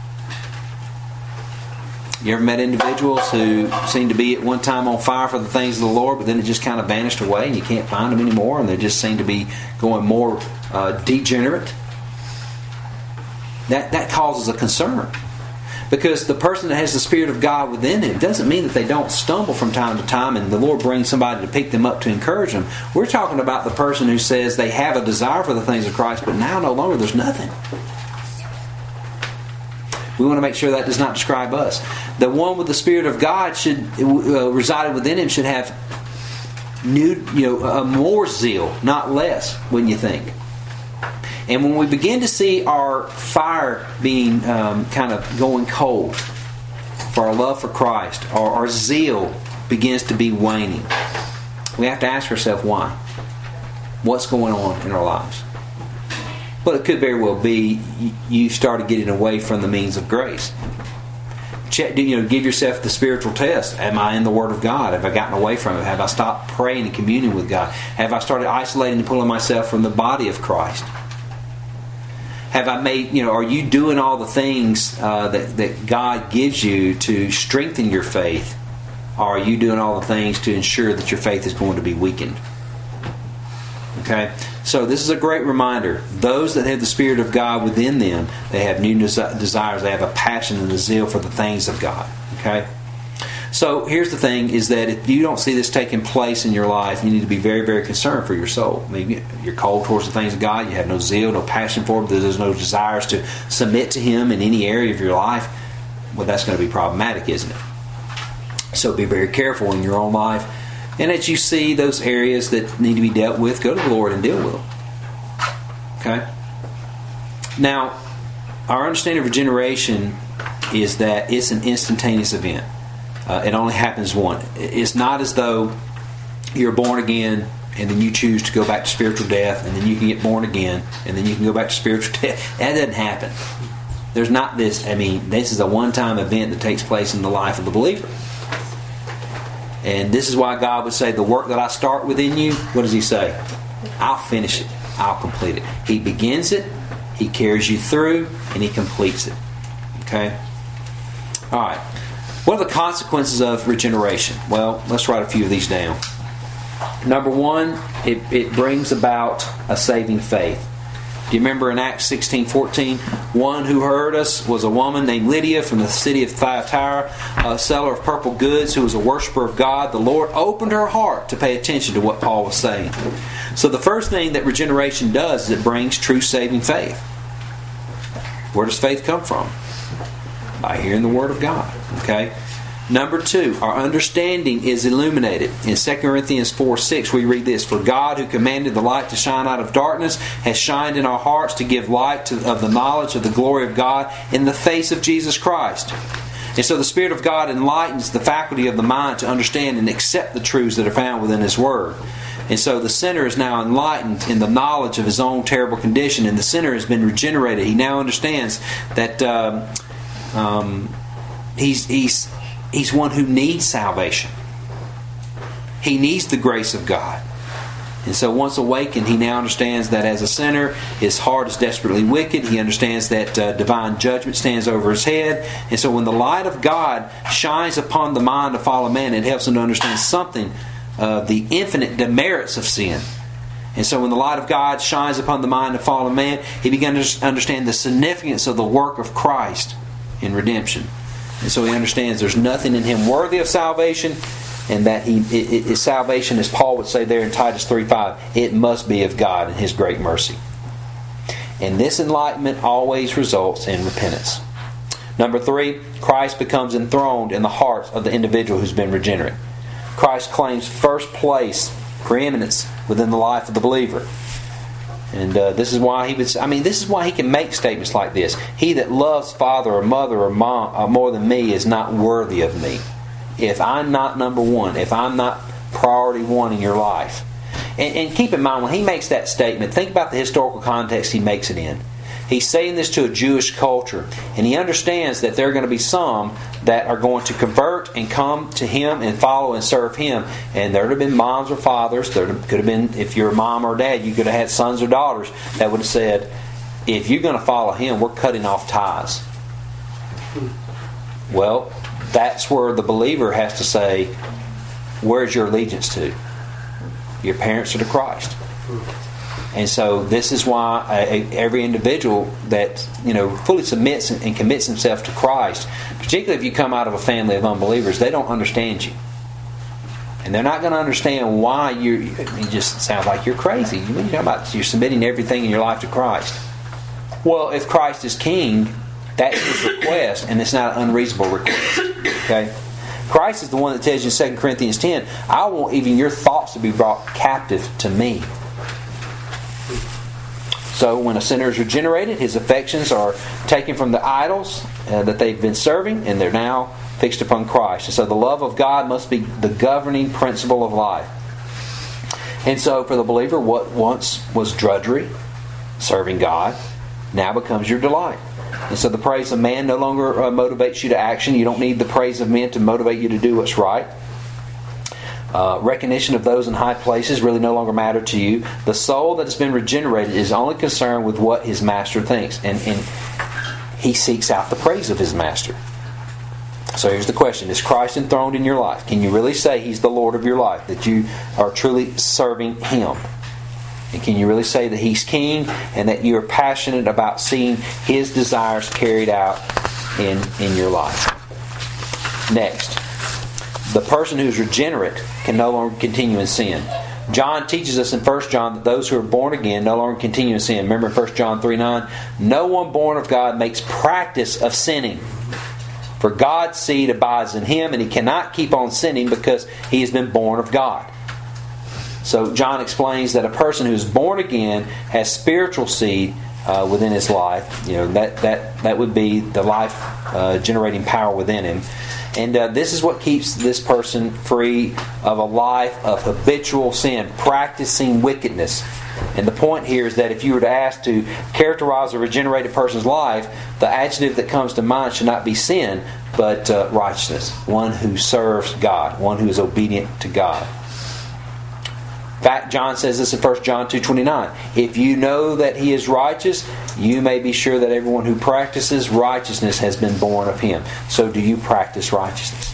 You ever met individuals who seem to be at one time on fire for the things of the Lord, but then it just kind of vanished away and you can't find them anymore, and they just seem to be going more uh, degenerate? That, that causes a concern. Because the person that has the Spirit of God within him doesn't mean that they don't stumble from time to time and the Lord brings somebody to pick them up to encourage them. We're talking about the person who says they have a desire for the things of Christ, but now no longer there's nothing. We want to make sure that does not describe us. The one with the Spirit of God should uh, resided within him should have new, you know, uh, more zeal, not less. When you think. And when we begin to see our fire being um, kind of going cold for our love for Christ, or our zeal begins to be waning, we have to ask ourselves why. What's going on in our lives? Well, it could very well be you started getting away from the means of grace. Check, you know, give yourself the spiritual test. Am I in the Word of God? Have I gotten away from it? Have I stopped praying and communing with God? Have I started isolating and pulling myself from the body of Christ? Have I made, you know, are you doing all the things uh, that, that God gives you to strengthen your faith? Or are you doing all the things to ensure that your faith is going to be weakened? Okay? So this is a great reminder. Those that have the Spirit of God within them, they have new desires. They have a passion and a zeal for the things of God. Okay? So here's the thing, is that if you don't see this taking place in your life, you need to be very, very concerned for your soul. Maybe you're cold towards the things of God, you have no zeal, no passion for Him, there's no desires to submit to Him in any area of your life. Well, that's going to be problematic, isn't it? So be very careful in your own life. And as you see those areas that need to be dealt with, go to the Lord and deal with them. Okay? Now, our understanding of regeneration is that it's an instantaneous event. Uh, it only happens once. It's not as though you're born again and then you choose to go back to spiritual death and then you can get born again and then you can go back to spiritual death. That doesn't happen. There's not this, I mean, this is a one-time event that takes place in the life of the believer. And this is why God would say, the work that I start within you, what does He say? I'll finish it. I'll complete it. He begins it, He carries you through, and He completes it. Okay? Alright. What are the consequences of regeneration? Well, let's write a few of these down. Number one, it, it brings about a saving faith. Do you remember in Acts sixteen fourteen, one who heard us was a woman named Lydia from the city of Thyatira, a seller of purple goods who was a worshiper of God. The Lord opened her heart to pay attention to what Paul was saying. So the first thing that regeneration does is it brings true saving faith. Where does faith come from? By hearing the Word of God. Okay? Number two, our understanding is illuminated. In Second Corinthians four six, we read this: For God, who commanded the light to shine out of darkness, has shined in our hearts to give light to, of the knowledge of the glory of God in the face of Jesus Christ. And so the Spirit of God enlightens the faculty of the mind to understand and accept the truths that are found within His Word. And so the sinner is now enlightened in the knowledge of his own terrible condition, and the sinner has been regenerated. He now understands that um, um, he's he's he's one who needs salvation. He needs the grace of God. And so once awakened, he now understands that as a sinner, his heart is desperately wicked. He understands that uh, divine judgment stands over his head. And so when the light of God shines upon the mind of fallen man, it helps him to understand something of the infinite demerits of sin. And so when the light of God shines upon the mind of fallen man, he begins to understand the significance of the work of Christ in redemption. And so he understands there's nothing in him worthy of salvation, and that he it, his salvation, as Paul would say there in Titus three five, it must be of God and His great mercy. And this enlightenment always results in repentance. Number three, Christ becomes enthroned in the hearts of the individual who's been regenerate. Christ claims first place, preeminence within the life of the believer. And uh, this is why he would. I mean, this is why he can make statements like this: "He that loves father or mother or mom uh, more than me is not worthy of me." If I'm not number one, if I'm not priority one in your life, and, and keep in mind when he makes that statement, think about the historical context he makes it in. He's saying this to a Jewish culture, and he understands that there are going to be some that are going to convert and come to him and follow and serve him. And there would have been moms or fathers. There could have been, if you're a mom or dad, you could have had sons or daughters that would have said, if you're going to follow him, we're cutting off ties. Well, that's where the believer has to say, where's your allegiance to? Your parents or to Christ? And so this is why a, a, every individual that you know fully submits and commits himself to Christ, particularly if you come out of a family of unbelievers, they don't understand you, and they're not going to understand why you're. It just sounds like you're crazy. You're talking about you're submitting everything in your life to Christ. Well, if Christ is King, that's His request, and it's not an unreasonable request. Okay. Christ is the one that tells you in Second Corinthians ten, I want even your thoughts to be brought captive to me. So when a sinner is regenerated, his affections are taken from the idols uh, that they've been serving, and they're now fixed upon Christ. And so the love of God must be the governing principle of life. And so for the believer, what once was drudgery, serving God, now becomes your delight. And so the praise of man no longer uh, motivates you to action. You don't need the praise of men to motivate you to do what's right. Uh, recognition of those in high places really no longer matter to you. The soul that has been regenerated is only concerned with what his master thinks, and, and he seeks out the praise of his master. So here's the question: is Christ enthroned in your life? Can you really say He's the Lord of your life, that you are truly serving Him? And can you really say that He's King, and that you're passionate about seeing His desires carried out in, in your life? Next, The person who's regenerate can no longer continue in sin. John teaches us in First John that those who are born again no longer continue in sin. Remember in First John three nine, no one born of God makes practice of sinning. For God's seed abides in him, and he cannot keep on sinning because he has been born of God. So John explains that a person who is born again has spiritual seed uh, within his life. You know, that that that would be the life uh, generating power within him. And uh, this is what keeps this person free of a life of habitual sin, practicing wickedness. And the point here is that if you were to ask to characterize a regenerated person's life, the adjective that comes to mind should not be sin, but uh, righteousness. One who serves God, one who is obedient to God. In fact, John says this in First John two twenty-nine. If you know that he is righteous, you may be sure that everyone who practices righteousness has been born of him. So do you practice righteousness?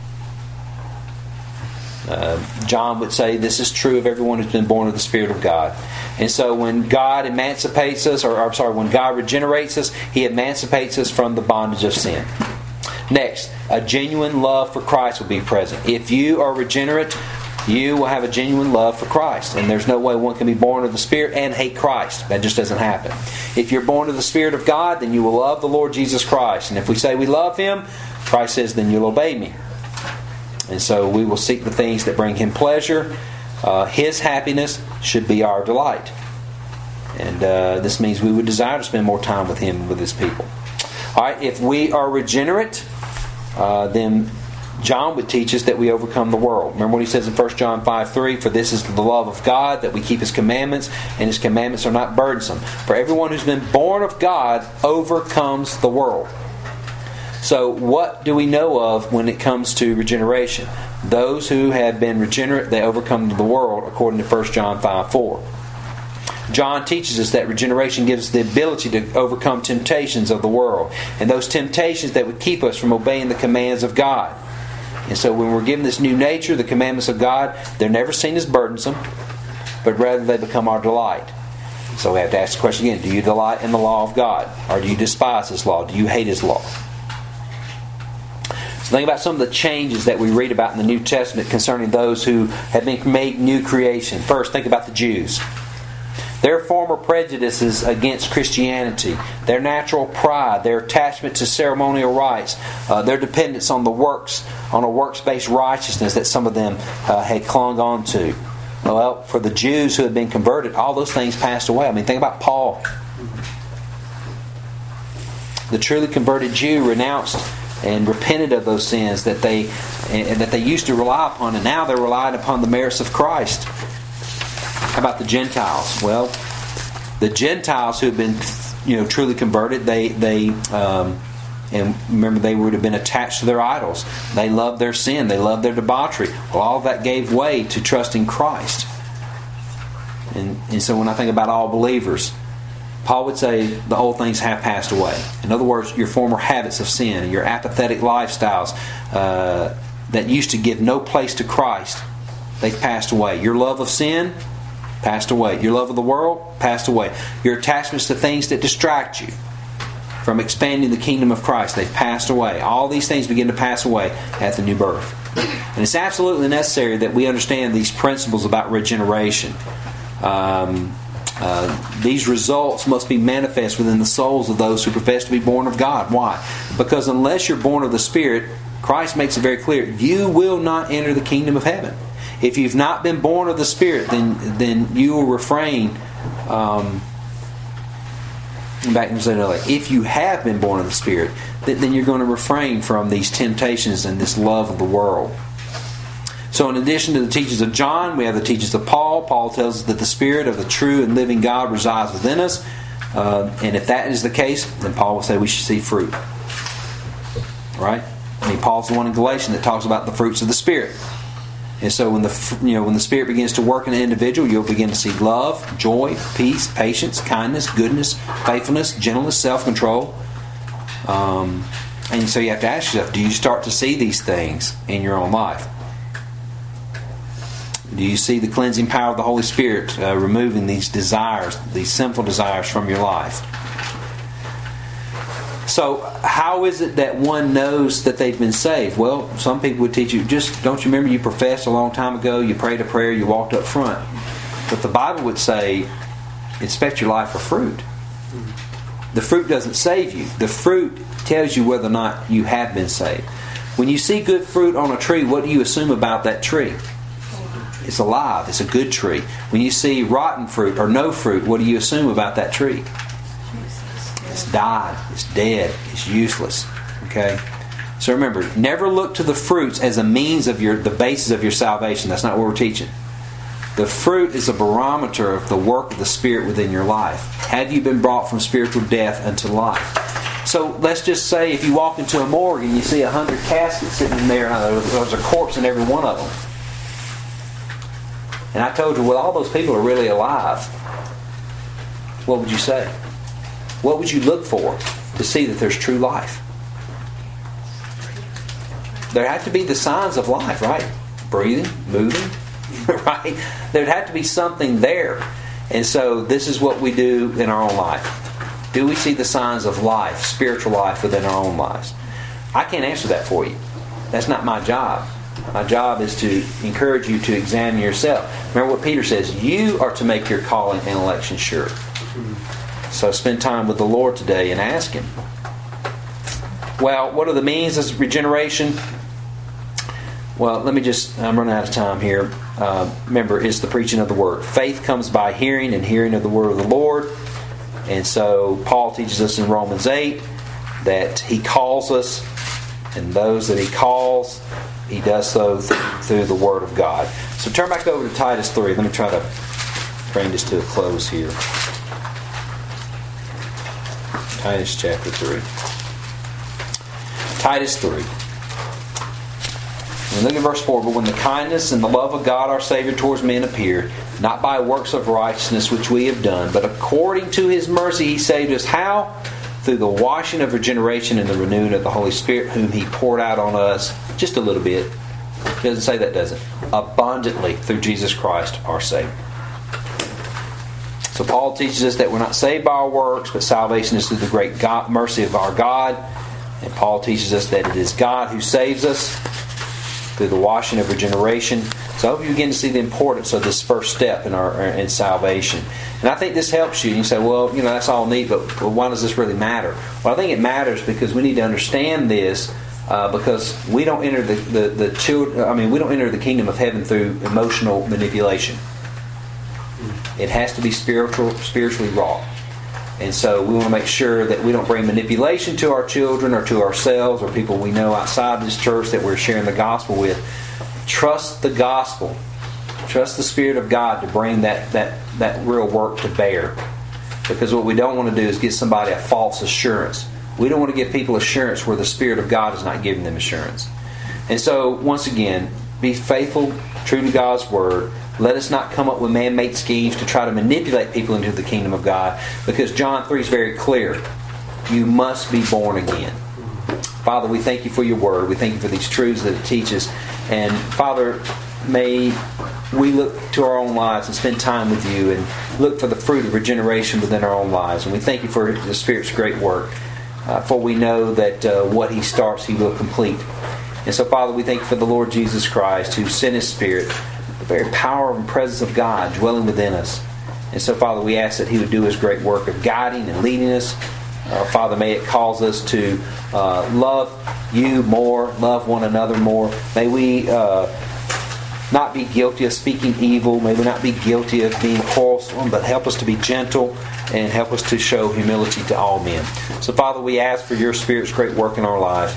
Uh, John would say this is true of everyone who's been born of the Spirit of God. And so when God emancipates us, or I'm sorry, when God regenerates us, he emancipates us from the bondage of sin. Next, a genuine love for Christ will be present. If you are regenerate, you will have a genuine love for Christ. And there's no way one can be born of the Spirit and hate Christ. That just doesn't happen. If you're born of the Spirit of God, then you will love the Lord Jesus Christ. And if we say we love him, Christ says, then you'll obey me. And so we will seek the things that bring him pleasure. Uh, his happiness should be our delight. And uh, this means we would desire to spend more time with him and with his people. Alright, if we are regenerate, uh, then John would teach us that we overcome the world. Remember what he says in First John five three, for this is the love of God, that we keep his commandments, and his commandments are not burdensome. For everyone who's been born of God overcomes the world. So what do we know of when it comes to regeneration? Those who have been regenerate, they overcome the world, according to First John five four. John teaches us that regeneration gives us the ability to overcome temptations of the world, and those temptations that would keep us from obeying the commands of God. And so when we're given this new nature, the commandments of God, they're never seen as burdensome, but rather they become our delight. So we have to ask the question again, do you delight in the law of God? Or do you despise his law? Do you hate his law? So think about some of the changes that we read about in the New Testament concerning those who have been made new creation. First, think about the Jews. Their former prejudices against Christianity, their natural pride, their attachment to ceremonial rites, uh, their dependence on the works, on a works-based righteousness that some of them uh, had clung on to. Well, for the Jews who had been converted, all those things passed away. I mean, think about Paul. The truly converted Jew renounced and repented of those sins that they and that they used to rely upon, and now they're relying upon the merits of Christ. How about the Gentiles? Well, the Gentiles who have been, you know, truly converted, they they um, and remember they would have been attached to their idols. They loved their sin. They loved their debauchery. Well, all of that gave way to trusting Christ. And, and so when I think about all believers, Paul would say the old things have passed away. In other words, your former habits of sin and your apathetic lifestyles uh, that used to give no place to Christ, they've passed away. Your love of sin passed away. Your love of the world passed away. Your attachments to things that distract you from expanding the kingdom of Christ, they've passed away. All these things begin to pass away at the new birth. And it's absolutely necessary that we understand these principles about regeneration. Um, uh, these results must be manifest within the souls of those who profess to be born of God. Why? Because unless you're born of the Spirit, Christ makes it very clear, you will not enter the kingdom of heaven. If you've not been born of the Spirit, then then you will refrain. Um, back and say another, if you have been born of the Spirit, then, then you're going to refrain from these temptations and this love of the world. So, in addition to the teachings of John, we have the teachings of Paul. Paul tells us that the Spirit of the true and living God resides within us, uh, and if that is the case, then Paul will say we should see fruit. Right? I mean, Paul's the one in Galatians that talks about the fruits of the Spirit. And so when the you know when the Spirit begins to work in an individual, you'll begin to see love, joy, peace, patience, kindness, goodness, faithfulness, gentleness, self-control. Um, and so you have to ask yourself, do you start to see these things in your own life? Do you see the cleansing power of the Holy Spirit uh, removing these desires, these sinful desires from your life? So how is it that one knows that they've been saved? Well, some people would teach you, just don't you remember you professed a long time ago, you prayed a prayer, you walked up front. But the Bible would say, inspect your life for fruit. The fruit doesn't save you. The fruit tells you whether or not you have been saved. When you see good fruit on a tree, what do you assume about that tree? It's alive. It's a good tree. When you see rotten fruit or no fruit, what do you assume about that tree? It's died. It's dead. It's useless. Okay? So remember, never look to the fruits as a means of your, the basis of your salvation. That's not what we're teaching. The fruit is a barometer of the work of the Spirit within your life. Have you been brought from spiritual death unto life? So let's just say if you walk into a morgue and you see a hundred caskets sitting in there, and there's a corpse in every one of them. And I told you, well, all those people are really alive. What would you say? What would you look for to see that there's true life? There have to be the signs of life, right? Breathing, moving, right? There'd have to be something there. And so this is what we do in our own life. Do we see the signs of life, spiritual life within our own lives? I can't answer that for you. That's not my job. My job is to encourage you to examine yourself. Remember what Peter says, you are to make your calling and election sure. So spend time with the Lord today and ask Him. Well, what are the means of regeneration? Well, let me just, I'm running out of time here. Uh, remember, it's the preaching of the Word. Faith comes by hearing, and hearing of the Word of the Lord. And so Paul teaches us in Romans eight that He calls us, and those that He calls, He does so th- through the Word of God. So turn back over to Titus three. Let me try to bring this to a close here. Titus chapter three. Titus three. And look at verse four. But when the kindness and the love of God our Savior towards men appeared, not by works of righteousness which we have done, but according to His mercy He saved us. How? Through the washing of regeneration and the renewing of the Holy Spirit, whom He poured out on us just a little bit. It doesn't say that, does it? Abundantly through Jesus Christ our Savior. So Paul teaches us that we're not saved by our works, but salvation is through the great God, mercy of our God. And Paul teaches us that it is God who saves us through the washing of regeneration. So I hope you begin to see the importance of this first step in our in salvation. And I think this helps you. You say, well, you know, that's all neat, but why does this really matter? Well, I think it matters because we need to understand this uh, because we don't enter the, the, the children. I mean, we don't enter the kingdom of heaven through emotional manipulation. It has to be spiritual, spiritually wrought. And so we want to make sure that we don't bring manipulation to our children or to ourselves or people we know outside this church that we're sharing the gospel with. Trust the gospel. Trust the Spirit of God to bring that, that, that real work to bear. Because what we don't want to do is give somebody a false assurance. We don't want to give people assurance where the Spirit of God is not giving them assurance. And so, once again, be faithful, true to God's Word. Let us not come up with man-made schemes to try to manipulate people into the kingdom of God. Because John three is very clear. You must be born again. Father, we thank You for Your Word. We thank You for these truths that it teaches. And Father, may we look to our own lives and spend time with You and look for the fruit of regeneration within our own lives. And we thank You for the Spirit's great work. Uh, for we know that uh, what He starts, He will complete. And so, Father, we thank You for the Lord Jesus Christ who sent His Spirit, the very power and presence of God dwelling within us. And so, Father, we ask that He would do His great work of guiding and leading us. Uh, Father, may it cause us to uh, love You more, love one another more. May we uh, not be guilty of speaking evil. May we not be guilty of being quarrelsome, but help us to be gentle and help us to show humility to all men. So, Father, we ask for Your Spirit's great work in our lives.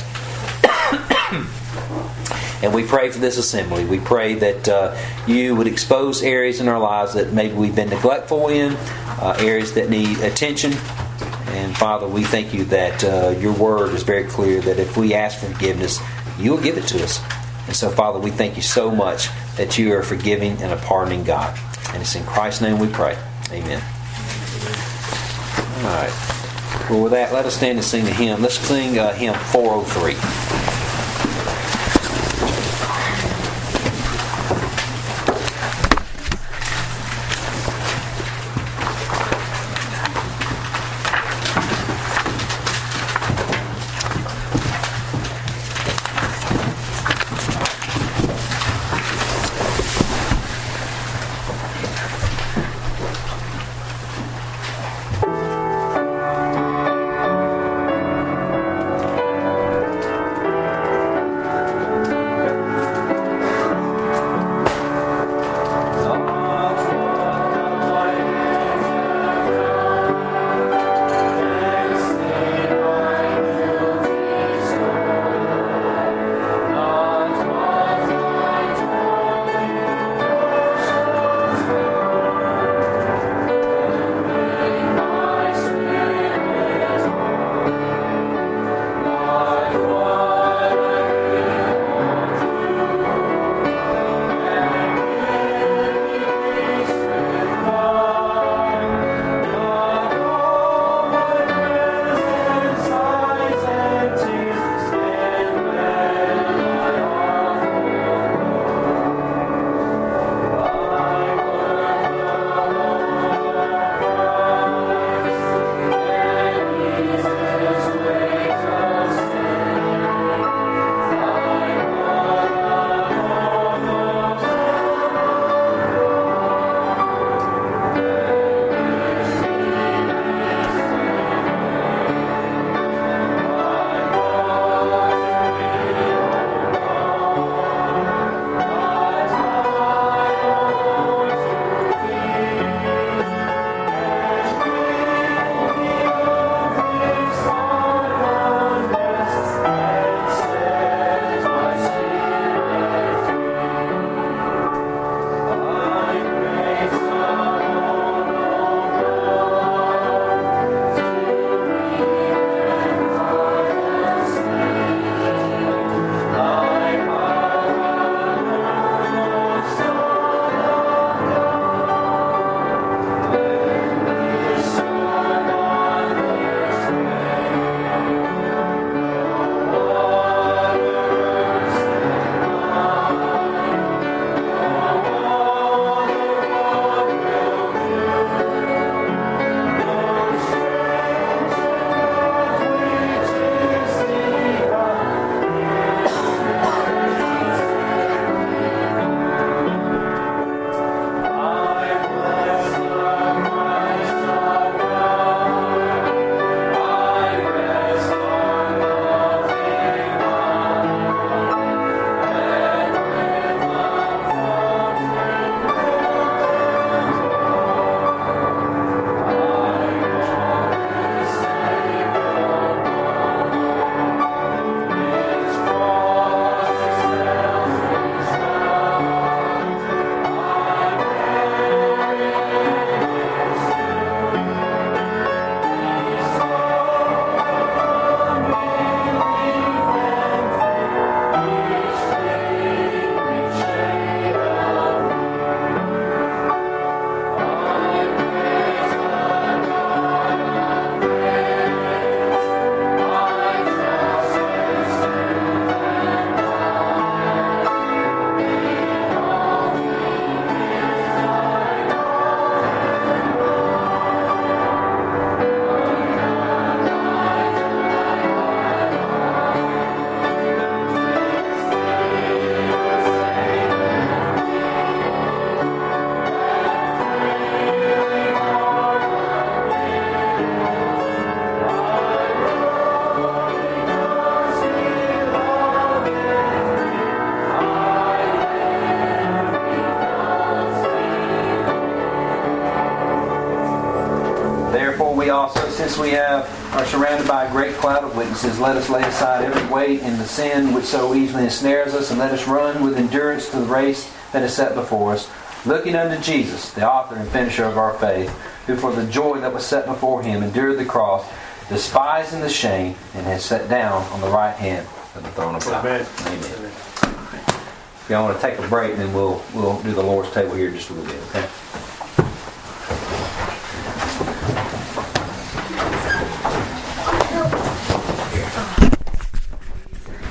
And we pray for this assembly. We pray that uh, You would expose areas in our lives that maybe we've been neglectful in, uh, areas that need attention. And Father, we thank You that uh, Your Word is very clear that if we ask for forgiveness, You will give it to us. And so, Father, we thank You so much that You are a forgiving and a pardoning God. And it's in Christ's name we pray. Amen. All right. Well, with that, let us stand and sing a hymn. Let's sing uh, hymn four oh three. Therefore we also, since we have are surrounded by a great cloud of witnesses, let us lay aside every weight and the sin which so easily ensnares us, and let us run with endurance to the race that is set before us, looking unto Jesus, the author and finisher of our faith, who for the joy that was set before him endured the cross, despising the shame, and has sat down on the right hand of the throne of God. Amen. Amen. If y'all want to take a break, then we'll we'll do the Lord's table here just a little bit, okay?